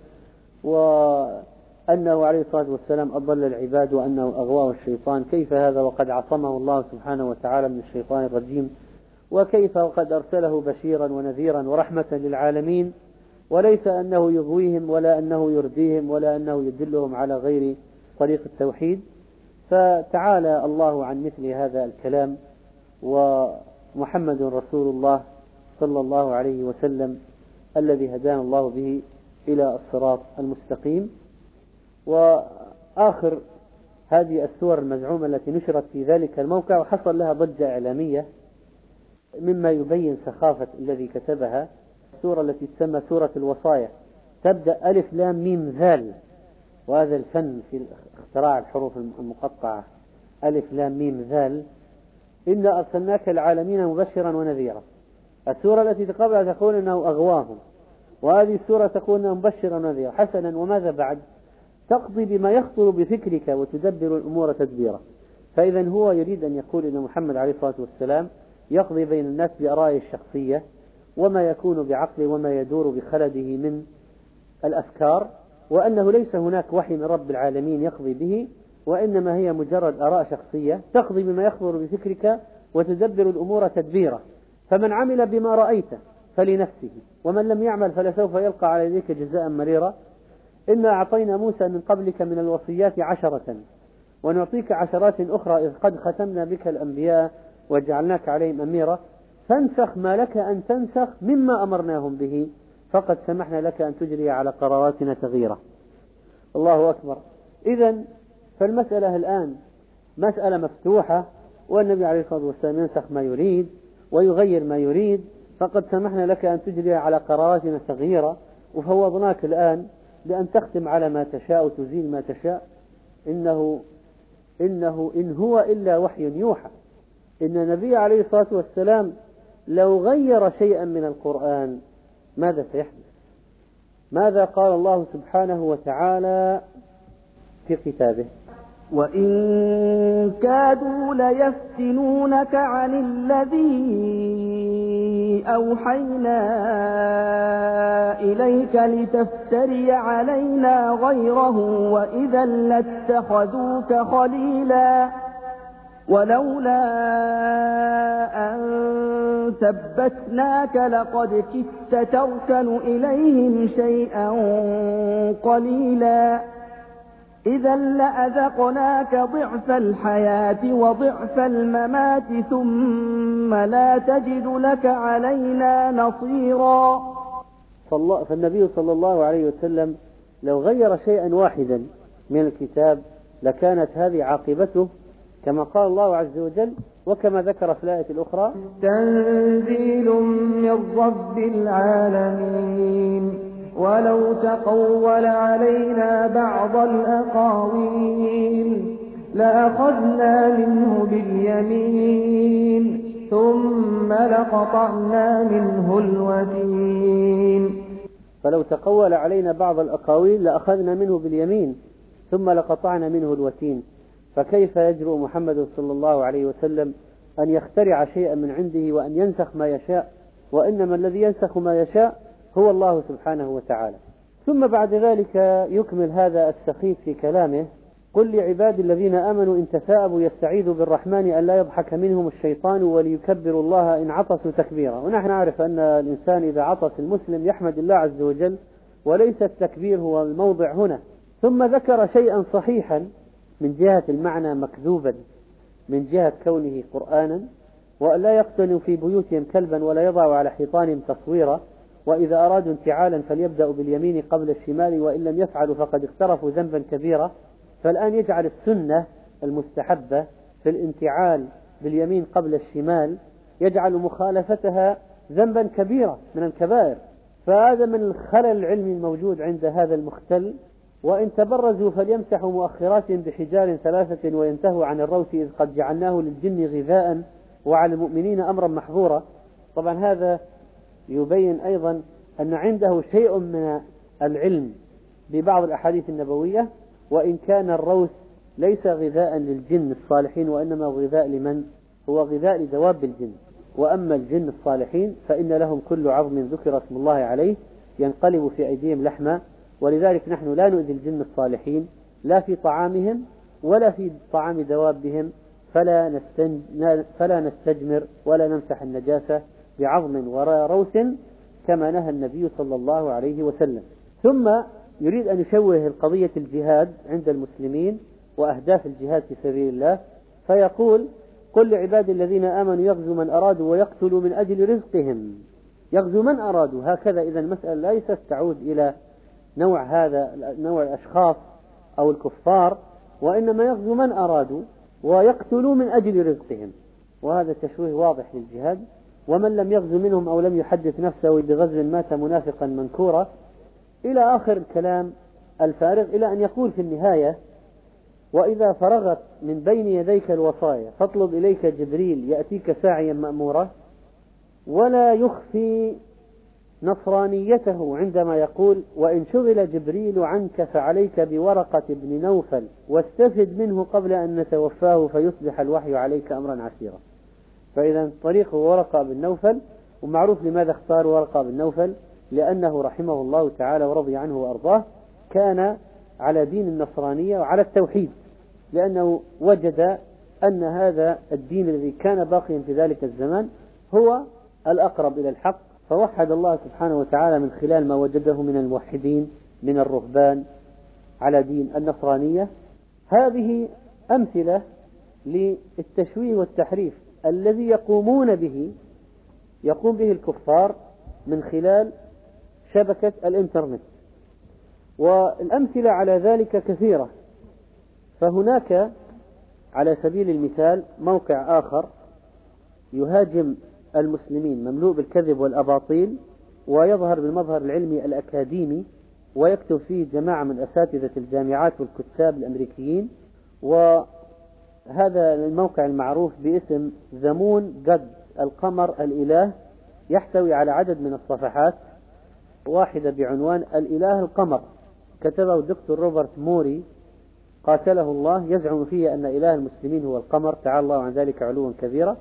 وأنه عليه الصلاة والسلام أضل العباد وأنه أغواه الشيطان. كيف هذا وقد عصمه الله سبحانه وتعالى من الشيطان الرجيم؟ وكيف وقد أرسله بشيرا ونذيرا ورحمة للعالمين، وليس أنه يغويهم ولا أنه يرديهم ولا أنه يدلهم على غير طريق التوحيد. فتعالى الله عن مثل هذا الكلام، ومحمد رسول الله صلى الله عليه وسلم الذي هدانا الله به إلى الصراط المستقيم. وآخر هذه السور المزعومة التي نشرت في ذلك الموقع وحصل لها ضجة إعلامية مما يبين سخافة الذي كتبها، السورة التي تسمى سورة الوصايا، تبدأ ألف لام ميم ذال، وهذا الفن في اختراع الحروف المقطعة، ألف لام ميم ذال، إنا أرسلناك العالمين مبشرا ونذيرا. السورة التي قبلها تقول أنه أغواهم، وهذه السورة تقول أنه مبشرا ونذيرا. حسنا، وماذا بعد؟ تقضي بما يخطر بفكرك وتدبر الأمور تدبيرا. فإذا هو يريد أن يقول أن محمد عليه الصلاة والسلام يقضي بين الناس بآرائه الشخصية وما يكون بعقله وما يدور بخلده من الأفكار، وأنه ليس هناك وحي من رب العالمين يقضي به، وإنما هي مجرد آراء شخصية تقضي بما يخطر بفكرك وتدبر الأمور تدبيرا. فمن عمل بما رأيت فلنفسه، ومن لم يعمل فلسوف يلقى على يديك جزاء مريرا. إنا أعطينا موسى من قبلك من الوصيات عشرة ونعطيك عشرات أخرى إذ قد ختمنا بك الأنبياء وجعلناك عليهم أميرا فانسخ ما لك أن تنسخ مما أمرناهم به فقد سمحنا لك أن تجري على قراراتنا تغييرا. الله أكبر. إذن فالمسألة الآن مسألة مفتوحة، والنبي عليه الصلاة والسلام ينسخ ما يريد ويغير ما يريد، فقد سمحنا لك أن تجري على قراراتنا تغييرا، وفوضناك الآن بأن تختم على ما تشاء وتزيل ما تشاء. إنه إنه إن هو إلا وحي يوحى. إن النبي عليه الصلاة والسلام لو غير شيئا من القرآن ماذا سيحدث؟ ماذا قال الله سبحانه وتعالى في كتابه؟ وإن كادوا ليفتنونك عن الذي أوحينا إليك لتفتري علينا غيره وإذا لاتخذوك خليلا ولولا أن ثبتناك لقد كدت تركن إليهم شيئا قليلا إذا لأذقناك ضعف الحياة وضعف الممات ثم لا تجد لك علينا نصيرا. فالنبي صلى الله عليه وسلم لو غير شيئا واحدا من الكتاب لكانت هذه عاقبته كما قال الله عز وجل وكما ذكر في الآية الأخرى: تنزيل من رب العالمين ولو تقول علينا بعض الأقاويل لأخذنا منه باليمين ثم لقطعنا منه الوتين. فلو تقول علينا بعض الأقاويل لأخذنا منه باليمين ثم لقطعنا منه الوتين. فكيف يجرؤ محمد صلى الله عليه وسلم أن يخترع شيئا من عنده وأن ينسخ ما يشاء، وإنما الذي ينسخ ما يشاء هو الله سبحانه وتعالى. ثم بعد ذلك يكمل هذا السخيف في كلامه: قل لعبادي الذين آمنوا إن تثاءبوا يستعيذوا بالرحمن أن لا يضحك منهم الشيطان وليكبروا الله إن عطسوا تكبيرا. ونحن نعرف أن الإنسان إذا عطس المسلم يحمد الله عز وجل وليس التكبير هو الموضع هنا. ثم ذكر شيئا صحيحا من جهة المعنى مكذوبا من جهة كونه قرآنا: وأن لا يقتنوا في بيوتهم كلبا ولا يضعوا على حيطانهم تصويرا، وإذا أرادوا انتعالا فليبدأوا باليمين قبل الشمال وإن لم يفعلوا فقد اقترفوا ذنبا كبيرا. فالآن يجعل السنة المستحبة في الانتعال باليمين قبل الشمال يجعل مخالفتها ذنبا كبيرا من الكبائر. فهذا من الخلل العلمي الموجود عند هذا المختل. وإن تبرزوا فليمسحوا مؤخراتهم بحجار ثلاثة وينتهوا عن الروث إذ قد جعلناه للجن غذاء وعلى المؤمنين أمرا محظورا. طبعا هذا يبين أيضا أن عنده شيء من العلم ببعض الأحاديث النبوية، وإن كان الروث ليس غذاء للجن الصالحين وإنما غذاء لمن هو غذاء لدواب الجن. وأما الجن الصالحين فإن لهم كل عظم ذكر اسم الله عليه ينقلب في أيديهم لحما، ولذلك نحن لا نؤذي الجن الصالحين لا في طعامهم ولا في طعام دوابهم، فلا, فلا نستجمر ولا نمسح النجاسة بعظم وراء روث كما نهى النبي صلى الله عليه وسلم. ثم يريد أن يشوه القضية الجهاد عند المسلمين وأهداف الجهاد في سبيل الله، فيقول: قل لعبادي الذين آمنوا يغزوا من أرادوا ويقتلوا من أجل رزقهم. يغزوا من أرادوا، هكذا إذا المسألة ليست تعود إلى نوع هذا نوع الأشخاص أو الكفار، وإنما يغزوا من أرادوا ويقتلوا من أجل رزقهم، وهذا تشويه واضح للجهاد. ومن لم يغزو منهم أو لم يحدث نفسه بغزو مات منافقا منكورا، إلى آخر الكلام الفارغ، إلى أن يقول في النهاية: وإذا فرغت من بين يديك الوصايا فاطلب إليك جبريل يأتيك ساعيا مأمورا. ولا يخفي نصرانيته عندما يقول: وإن شغل جبريل عنك فعليك بورقة بن نوفل واستفد منه قبل أن نتوفاه فيصبح الوحي عليك أمرا عسيرا. فإذا طريقه ورقة بن نوفل، ومعروف لماذا اختار ورقة بن نوفل، لأنه رحمه الله تعالى ورضي عنه وأرضاه كان على دين النصرانية وعلى التوحيد، لأنه وجد أن هذا الدين الذي كان باقيا في ذلك الزمان هو الأقرب إلى الحق، فوحد الله سبحانه وتعالى من خلال ما وجده من الموحدين من الرهبان على دين النصرانية. هذه أمثلة للتشويه والتحريف الذي يقومون به يقوم به الكفار من خلال شبكة الإنترنت، والأمثلة على ذلك كثيرة. فهناك على سبيل المثال موقع آخر يهاجم المسلمين مملوء بالكذب والأباطيل ويظهر بالمظهر العلمي الأكاديمي، ويكتب فيه جماعة من أساتذة الجامعات والكتاب الأمريكيين. وهذا الموقع المعروف باسم The Moon God، القمر الإله، يحتوي على عدد من الصفحات، واحدة بعنوان الإله القمر، كتبه الدكتور روبرت موري قاتله الله، يزعم فيه أن إله المسلمين هو القمر، تعالى الله عن ذلك علوا كبيرا.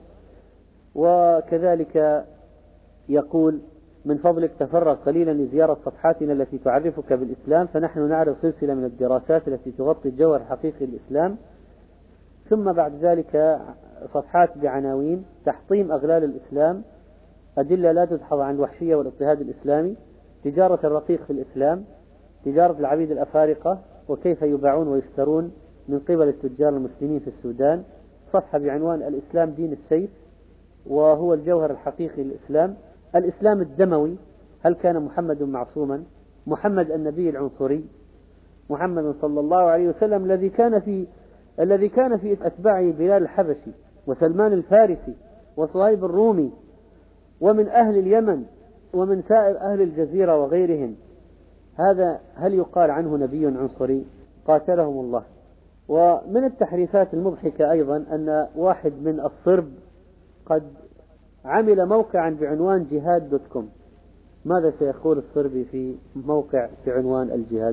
وكذلك يقول: من فضلك تفرغ قليلا لزيارة صفحاتنا التي تعرفك بالإسلام، فنحن نعرض سلسلة من الدراسات التي تغطي الجوهر الحقيقي للإسلام. ثم بعد ذلك صفحات بعناوين: تحطيم أغلال الإسلام، أدلة لا تدحض عن الوحشية والاضطهاد الإسلامي، تجارة الرقيق في الإسلام، تجارة العبيد الأفارقة وكيف يباعون ويشترون من قبل التجار المسلمين في السودان، صفحة بعنوان الإسلام دين السيف وهو الجوهر الحقيقي للإسلام، الإسلام الدموي، هل كان محمد معصوما، محمد النبي العنصري، محمد صلى الله عليه وسلم الذي كان في الذي كان في أتباعه بلال الحبشي وسلمان الفارسي وصهيب الرومي ومن أهل اليمن ومن سائر أهل الجزيرة وغيرهم، هذا هل يقال عنه نبي عنصري؟ قاتلهم الله. ومن التحريفات المضحكة أيضا أن واحد من الصرب قد عمل موقعا بعنوان جهاد دوت كوم. ماذا سيقول الصربي في موقع بعنوان الجهاد؟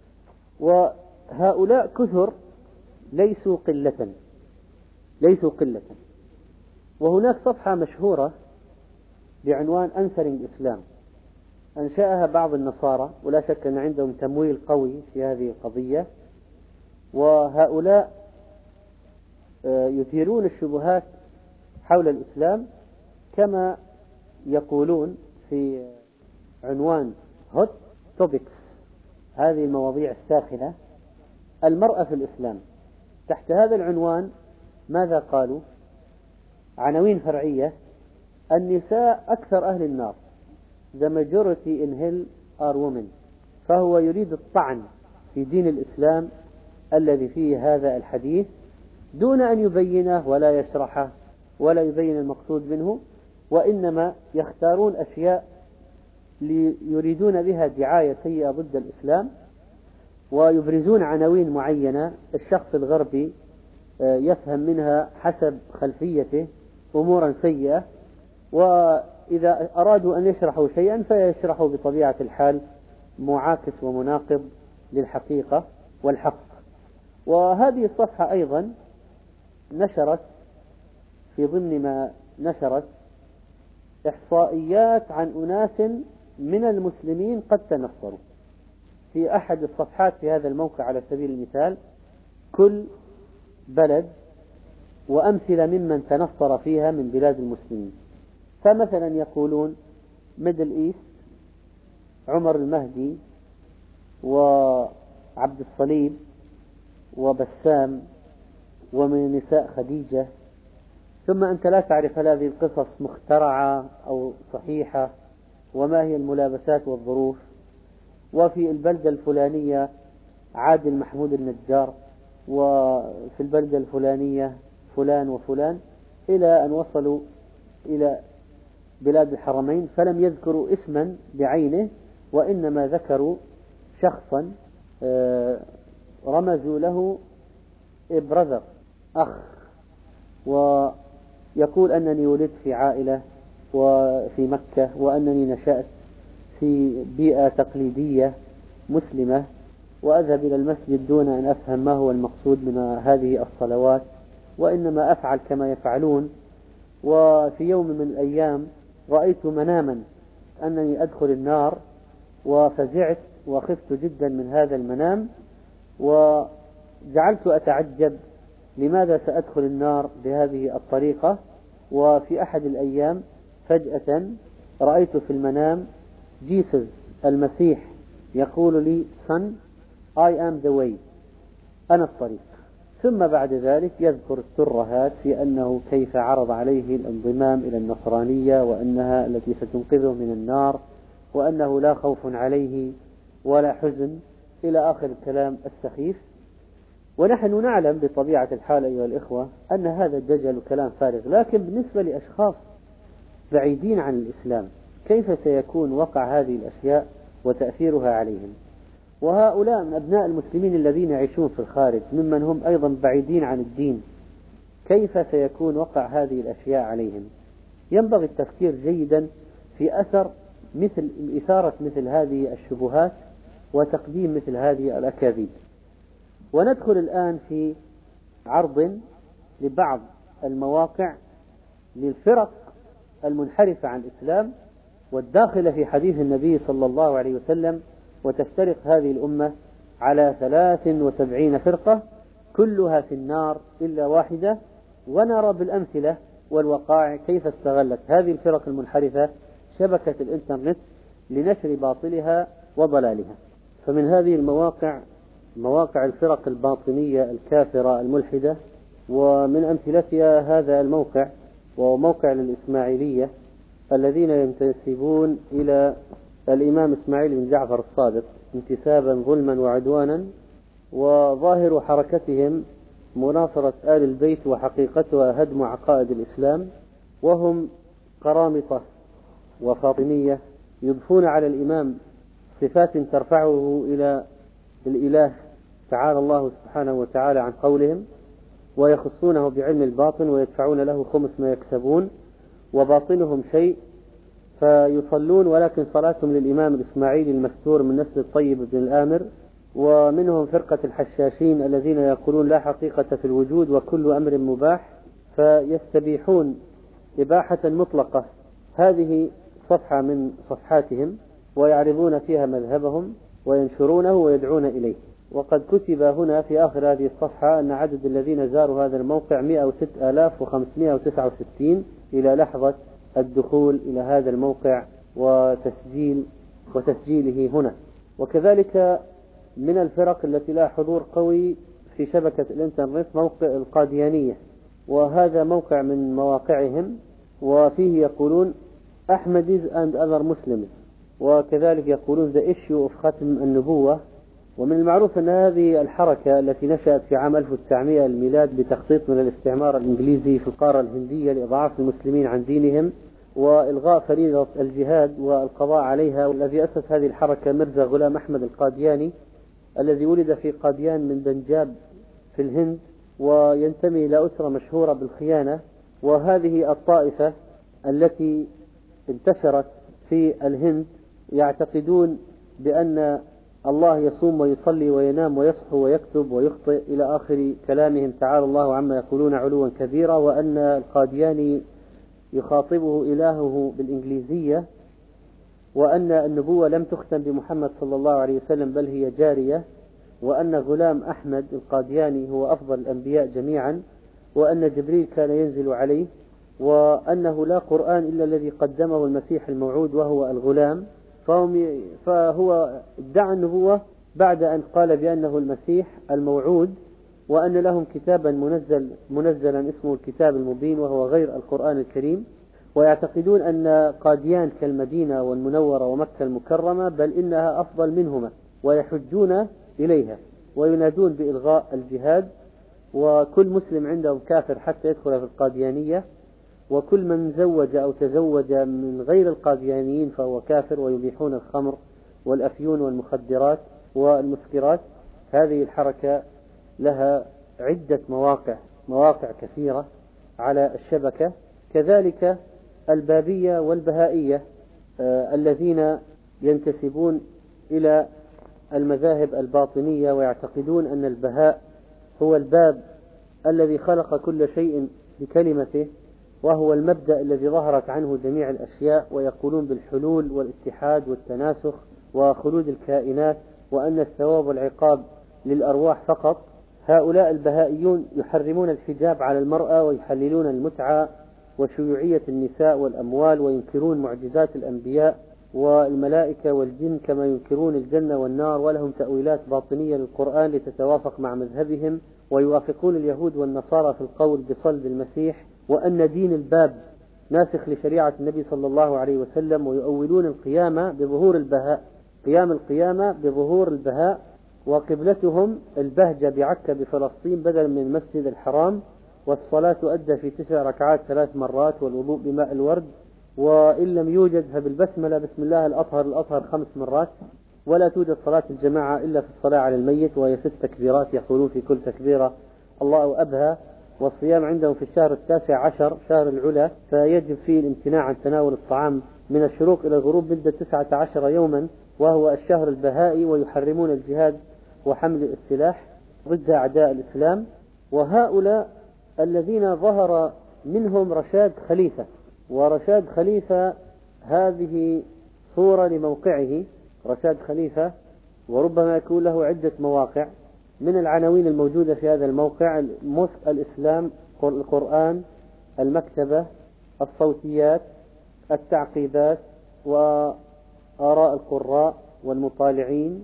وهؤلاء كثر ليسوا قلة ليسوا قلة وهناك صفحة مشهورة بعنوان أنسرنج إسلام أنشأها بعض النصارى، ولا شك أن عندهم تمويل قوي في هذه القضية، وهؤلاء يثيرون الشبهات حول الإسلام كما يقولون في عنوان هوت توبكس، هذه المواضيع الساخنة، المرأة في الإسلام. تحت هذا العنوان ماذا قالوا؟ عناوين فرعية: النساء أكثر أهل النار، The majority in hell are women. فهو يريد الطعن في دين الإسلام الذي فيه هذا الحديث دون أن يبينه ولا يشرحه ولا يبين المقصود منه، وإنما يختارون أشياء يريدون بها دعاية سيئة ضد الإسلام، ويبرزون عناوين معينة الشخص الغربي يفهم منها حسب خلفيته أمورا سيئة، وإذا أرادوا أن يشرحوا شيئا فيشرحوا بطبيعة الحال معاكس ومناقض للحقيقة والحق. وهذه الصفحة أيضا نشرت في ضمن ما نشرت إحصائيات عن أناس من المسلمين قد تنصروا. في أحد الصفحات في هذا الموقع على سبيل المثال كل بلد وأمثلة ممن تنصر فيها من بلاد المسلمين، فمثلا يقولون ميدل إيست عمر المهدي وعبد الصليب وبسام ومن نساء خديجة، ثم أنت لا تعرف هل هذه القصص مخترعة أو صحيحة وما هي الملابسات والظروف. وفي البلدة الفلانية عادل محمود النجار، وفي البلدة الفلانية فلان وفلان، إلى أن وصلوا إلى بلاد الحرمين فلم يذكروا اسما بعينه، وإنما ذكروا شخصا رمزوا له برذر أخ، ويقول أنني ولدت في عائلة وفي مكة، وأنني نشأت في بيئة تقليدية مسلمة، وأذهب إلى المسجد دون أن أفهم ما هو المقصود من هذه الصلوات، وإنما أفعل كما يفعلون. وفي يوم من الأيام رأيت مناما أنني أدخل النار، وفزعت وخفت جدا من هذا المنام، وجعلت أتعجب لماذا سأدخل النار بهذه الطريقة. وفي أحد الأيام فجأة رأيت في المنام جيسس المسيح يقول لي son I am the way، أنا الطريق. ثم بعد ذلك يذكر الترهات في أنه كيف عرض عليه الانضمام إلى النصرانية وأنها التي ستنقذه من النار، وأنه لا خوف عليه ولا حزن، إلى آخر الكلام السخيف. ونحن نعلم بطبيعة الحال أيها الإخوة أن هذا الدجل وكلام فارغ، لكن بالنسبة لأشخاص بعيدين عن الإسلام كيف سيكون وقع هذه الأشياء وتأثيرها عليهم؟ وهؤلاء من أبناء المسلمين الذين يعيشون في الخارج ممن هم أيضا بعيدين عن الدين، كيف سيكون وقع هذه الأشياء عليهم؟ ينبغي التفكير جيدا في أثر مثل إثارة مثل هذه الشبهات وتقديم مثل هذه الأكاذيب. وندخل الآن في عرض لبعض المواقع للفرق المنحرفة عن الإسلام والداخلة في حديث النبي صلى الله عليه وسلم، وتفترق هذه الأمة على ثلاث وسبعين فرقة كلها في النار إلا واحدة. ونرى بالأمثلة والوقائع كيف استغلت هذه الفرق المنحرفة شبكة الإنترنت لنشر باطلها وضلالها. فمن هذه المواقع مواقع الفرق الباطنية الكافرة الملحدة، ومن أمثلتها هذا الموقع، وهو موقع للإسماعيلية الذين ينتسبون إلى الإمام إسماعيل بن جعفر الصادق انتسابا ظلما وعدوانا، وظاهر حركتهم مناصرة آل البيت وحقيقتها هدم عقائد الإسلام، وهم قرامطة وفاطمية يضفون على الإمام صفات ترفعه إلى الإله تعالى الله سبحانه وتعالى عن قولهم، ويخصونه بعلم الباطن ويدفعون له خمس ما يكسبون، وباطنهم شيء فيصلون ولكن صلاتهم للإمام الإسماعيلي المستور من نسل الطيب بن الآمر. ومنهم فرقة الحشاشين الذين يقولون لا حقيقة في الوجود وكل أمر مباح، فيستبيحون إباحة مطلقة. هذه صفحة من صفحاتهم ويعرضون فيها مذهبهم وينشرونه ويدعون إليه. وقد كتب هنا في آخر هذه الصفحة أن عدد الذين زاروا هذا الموقع مئة وستة آلاف وخمسمئة وتسعة وستين إلى لحظة الدخول إلى هذا الموقع وتسجيل وتسجيله هنا. وكذلك من الفرق التي لها حضور قوي في شبكة الإنترنت موقع القاديانية، وهذا موقع من مواقعهم، وفيه يقولون Ahmadis and other Muslims، وكذلك يقولون the issue of ختم النبوة. ومن المعروف أن هذه الحركة التي نشأت في عام ألف وتسعمئة الميلاد بتخطيط من الاستعمار الإنجليزي في القارة الهندية لإضعاف المسلمين عن دينهم وإلغاء فريضة الجهاد والقضاء عليها. والذي أسس هذه الحركة مرزا غلام أحمد القادياني الذي ولد في قاديان من بنجاب في الهند، وينتمي إلى أسرة مشهورة بالخيانة. وهذه الطائفة التي انتشرت في الهند يعتقدون بأن الله يصوم ويصلي وينام ويصحو ويكتب ويخطئ إلى آخر كلامهم تعالى الله عما يقولون علوا كبيرا، وأن القادياني يخاطبه إلهه بالإنجليزية، وأن النبوة لم تختم بمحمد صلى الله عليه وسلم بل هي جارية، وأن غلام أحمد القادياني هو أفضل الأنبياء جميعا، وأن جبريل كان ينزل عليه، وأنه لا قرآن إلا الذي قدمه المسيح الموعود وهو الغلام. فهم فهو ادعى النبوة بعد أن قال بأنه المسيح الموعود، وأن لهم كتابا منزل منزلا اسمه الكتاب المبين وهو غير القرآن الكريم. ويعتقدون أن قاديان كالمدينة والمنورة ومكة المكرمة، بل إنها أفضل منهما، ويحجون إليها وينادون بإلغاء الجهاد، وكل مسلم عندهم كافر حتى يدخل في القاديانية، وكل من زوج أو تزوج من غير القاديانيين فهو كافر، ويبيحون الخمر والأفيون والمخدرات والمسكرات. هذه الحركة لها عدة مواقع مواقع كثيرة على الشبكة. كذلك البابية والبهائية آه الذين ينتسبون إلى المذاهب الباطنية ويعتقدون أن البهاء هو الباب الذي خلق كل شيء بكلمته، وهو المبدأ الذي ظهرت عنه جميع الأشياء، ويقولون بالحلول والاتحاد والتناسخ وخلود الكائنات، وأن الثواب والعقاب للأرواح فقط. هؤلاء البهائيون يحرمون الحجاب على المرأة، ويحللون المتعة وشيوعية النساء والأموال، وينكرون معجزات الأنبياء والملائكة والجن، كما ينكرون الجنة والنار، ولهم تأويلات باطنية للقرآن لتتوافق مع مذهبهم، ويوافقون اليهود والنصارى في القول بصلب المسيح، وأن دين الباب ناسخ لشريعة النبي صلى الله عليه وسلم، ويؤولون القيامة بظهور البهاء قيام القيامة بظهور البهاء، وقبلتهم البهجة بعكا بفلسطين بدلا من المسجد الحرام، والصلاة تؤدى في تسع ركعات ثلاث مرات، والوضوء بماء الورد، وإن لم يوجد فبالبسملة بسم الله الأطهر الأطهر خمس مرات. ولا توجد صلاة الجماعة إلا في الصلاة على الميت، وهي ست تكبيرات يقولون في كل تكبيرة الله أبهى. والصيام عندهم في الشهر التاسع عشر شهر العلا، فيجب فيه الامتناع عن تناول الطعام من الشروق إلى الغروب مدة تسعة عشر يوما، وهو الشهر البهائي. ويحرمون الجهاد وحمل السلاح ضد أعداء الإسلام. وهؤلاء الذين ظهر منهم رشاد خليفة، ورشاد خليفة هذه صورة لموقعه. رشاد خليفة وربما يكون له عدة مواقع. من العناوين الموجودة في هذا الموقع: الإسلام، القرآن، المكتبة، الصوتيات، التعقيبات، وآراء القراء والمطالعين،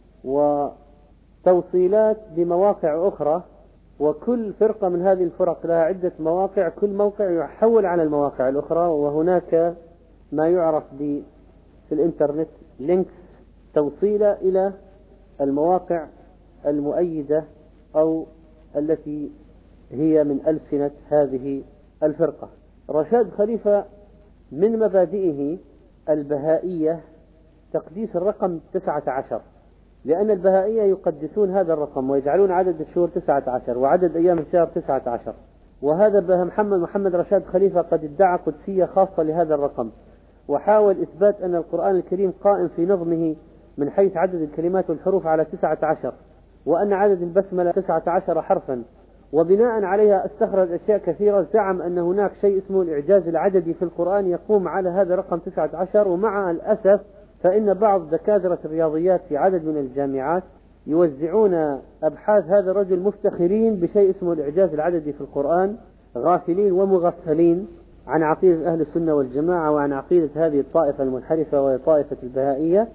وتوصيلات بمواقع أخرى. وكل فرقة من هذه الفرق لها عدة مواقع، كل موقع يحول على المواقع الأخرى. وهناك ما يعرف ب في الإنترنت لينكس، توصيلة إلى المواقع المؤيدة أو التي هي من ألسنة هذه الفرقة. رشاد خليفة من مبادئه البهائية تقديس الرقم تسعة عشر، لأن البهائية يقدسون هذا الرقم ويجعلون عدد الشهور تسعة عشر وعدد أيام الشهر تسعة عشر. وهذا به محمد محمد رشاد خليفة قد ادعى قدسية خاصة لهذا الرقم، وحاول إثبات أن القرآن الكريم قائم في نظمه من حيث عدد الكلمات والحروف على تسعة عشر، وأن عدد البسملة تسعة عشر حرفا. وبناء عليها استخرج أشياء كثيرة. زعم أن هناك شيء اسمه الإعجاز العددي في القرآن يقوم على هذا الرقم تسعة عشر. ومع الأسف فإن بعض دكاترة الرياضيات في عدد من الجامعات يوزعون أبحاث هذا الرجل مفتخرين بشيء اسمه الإعجاز العددي في القرآن، غافلين ومغفلين عن عقيدة أهل السنة والجماعة وعن عقيدة هذه الطائفة المنحرفة وهي طائفة البهائية.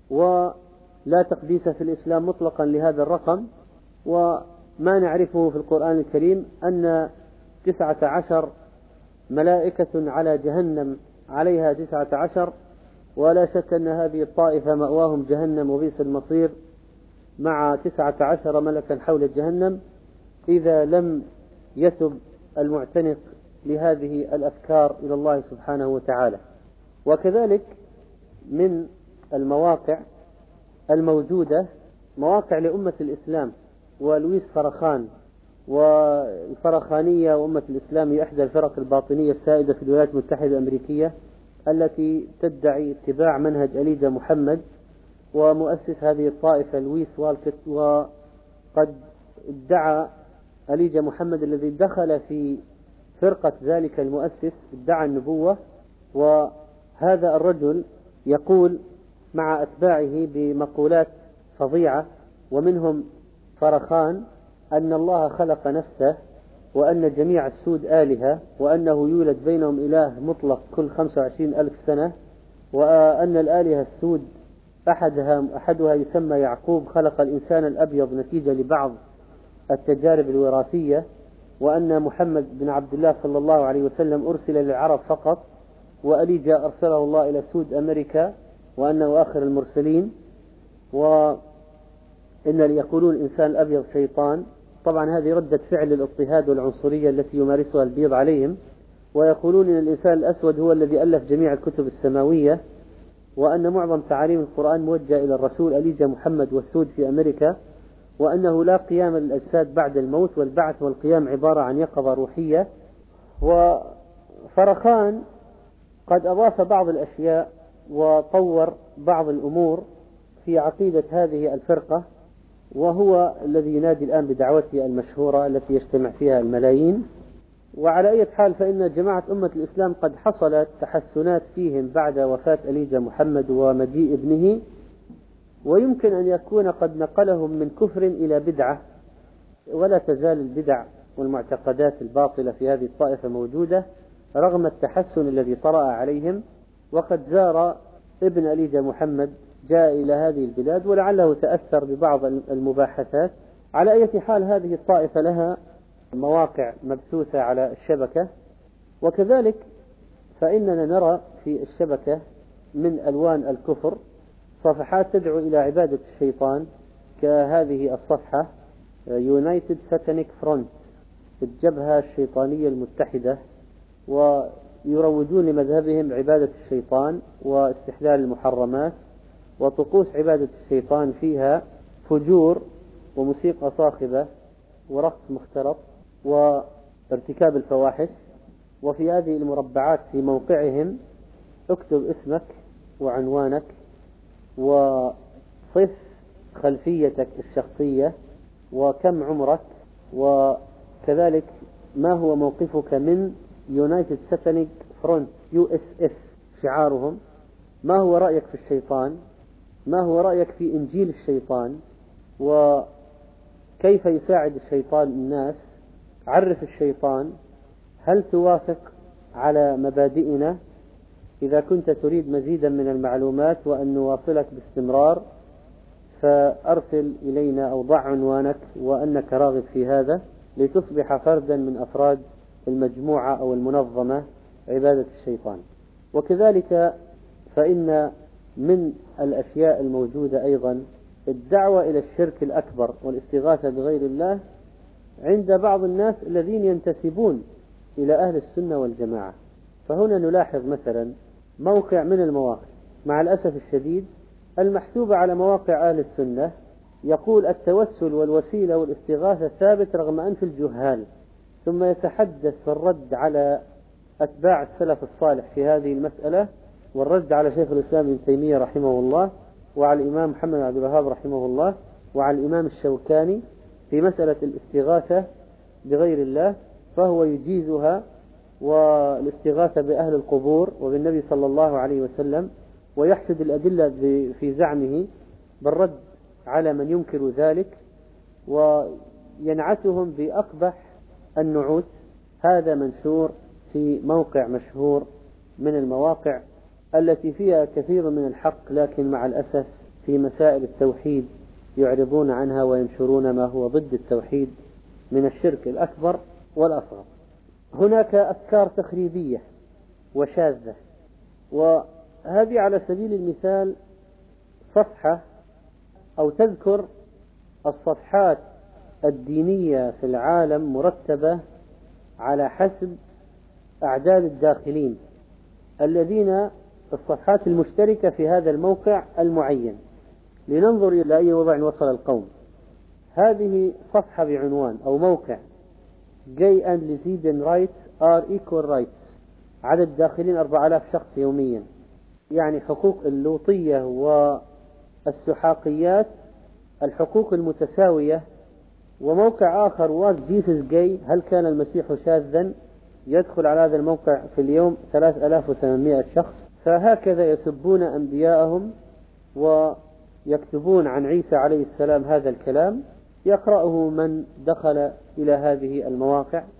ولا تقديس في الإسلام مطلقا لهذا الرقم. وما نعرفه في القرآن الكريم أن تسعة عشر ملائكة على جهنم عليها تسعة عشر، ولا شك أن هذه الطائفة مأواهم جهنم وبئس المصير، مع تسعة عشر ملكا حول جهنم إذا لم يتب المعتنق لهذه الأفكار إلى الله سبحانه وتعالى. وكذلك من المواقع الموجودة مواقع لأمة الإسلام ولويس فرخان، والفرخانية وأمة الإسلام هي إحدى الفرق الباطنية السائدة في الولايات المتحدة الأمريكية التي تدعي اتباع منهج أليجا محمد. ومؤسس هذه الطائفة لويس والكت، وقد ادعى أليجا محمد الذي دخل في فرقة ذلك المؤسس ادعى النبوة. وهذا الرجل يقول مع أتباعه بمقولات فظيعة، ومنهم فرخان، أن الله خلق نفسه، وأن جميع السود آلهة، وأنه يولد بينهم إله مطلق كل خمسة وعشرين ألف سنة، وأن الآلهة السود أحدها, أحدها يسمى يعقوب خلق الإنسان الأبيض نتيجة لبعض التجارب الوراثية، وأن محمد بن عبد الله صلى الله عليه وسلم أرسل للعرب فقط، وأليجا أرسله الله إلى سود أمريكا وأنه آخر المرسلين، وإن يقولون الإنسان الأبيض شيطان. طبعا هذه ردة فعل الاضطهاد والعنصرية التي يمارسها البيض عليهم. ويقولون أن الإنسان الأسود هو الذي ألف جميع الكتب السماوية، وأن معظم تعاليم القرآن موجهة إلى الرسول أليجا محمد والسود في أمريكا، وأنه لا قيام للأجساد بعد الموت، والبعث والقيام عبارة عن يقظة روحية. وفرخان قد أضاف بعض الأشياء وطور بعض الأمور في عقيدة هذه الفرقة، وهو الذي ينادي الآن بدعوته المشهورة التي يجتمع فيها الملايين. وعلى أي حال فإن جماعة أمة الإسلام قد حصلت تحسنات فيهم بعد وفاة أليجا محمد ومجيء ابنه، ويمكن أن يكون قد نقلهم من كفر إلى بدعة. ولا تزال البدع والمعتقدات الباطلة في هذه الطائفة موجودة رغم التحسن الذي طرأ عليهم. وقد زار ابن أليجا محمد، جاء إلى هذه البلاد ولعله تأثر ببعض المباحثات. على أي حال هذه الطائفة لها مواقع مبثوثة على الشبكة. وكذلك فإننا نرى في الشبكة من ألوان الكفر صفحات تدعو إلى عبادة الشيطان، كهذه الصفحة United Satanic Front، الجبهة الشيطانية المتحدة، ويروجون لمذهبهم عبادة الشيطان واستحلال المحرمات وطقوس عبادة الشيطان فيها فجور وموسيقى صاخبة ورقص مختلط وارتكاب الفواحش. وفي هذه المربعات في موقعهم اكتب اسمك وعنوانك وصف خلفيتك الشخصية وكم عمرك، وكذلك ما هو موقفك من United Satanic Front يو إس إف شعارهم، ما هو رأيك في الشيطان، ما هو رأيك في إنجيل الشيطان، وكيف يساعد الشيطان الناس، عرف الشيطان، هل توافق على مبادئنا؟ إذا كنت تريد مزيدا من المعلومات وأن نواصلك باستمرار فأرسل إلينا أو ضع عنوانك وأنك راغب في هذا لتصبح فردا من أفراد المجموعة أو المنظمة عبادة الشيطان. وكذلك فإن من الأشياء الموجودة أيضا الدعوة إلى الشرك الأكبر والاستغاثة بغير الله عند بعض الناس الذين ينتسبون إلى أهل السنة والجماعة. فهنا نلاحظ مثلا موقع من المواقع مع الأسف الشديد المحسوبة على مواقع أهل السنة يقول التوسل والوسيلة والاستغاثة ثابت رغم أنف الجهال، ثم يتحدث في الرد على أتباع السلف الصالح في هذه المسألة والرد على شيخ الإسلام ابن تيمية رحمه الله وعلى الإمام محمد بن عبد الوهاب رحمه الله وعلى الإمام الشوكاني في مسألة الاستغاثة بغير الله، فهو يجيزها والاستغاثة بأهل القبور وبالنبي صلى الله عليه وسلم، ويحشد الأدلة في زعمه بالرد على من ينكر ذلك وينعتهم بأقبح النعوت. هذا منشور في موقع مشهور من المواقع التي فيها كثير من الحق، لكن مع الأسف في مسائل التوحيد يعرضون عنها وينشرون ما هو ضد التوحيد من الشرك الأكبر والأصغر. هناك أفكار تخريبية وشاذة، وهذه على سبيل المثال صفحة أو تذكر الصفحات الدينية في العالم مرتبة على حسب أعداد الداخلين الذين الصفحات المشتركة في هذا الموقع المعين، لننظر إلى أي وضع وصل القوم. هذه صفحة بعنوان أو موقع Gay and lesbian rights are equal rights، عدد داخلين أربعة آلاف شخص يوميا، يعني حقوق اللوطية والسحاقيات الحقوق المتساوية. وموقع آخر was Jesus gay، هل كان المسيح شاذا؟ يدخل على هذا الموقع في اليوم ثلاثة آلاف وثمانمائة شخص. فهكذا يسبون أنبياءهم ويكتبون عن عيسى عليه السلام هذا الكلام، يقرأه من دخل إلى هذه المواقع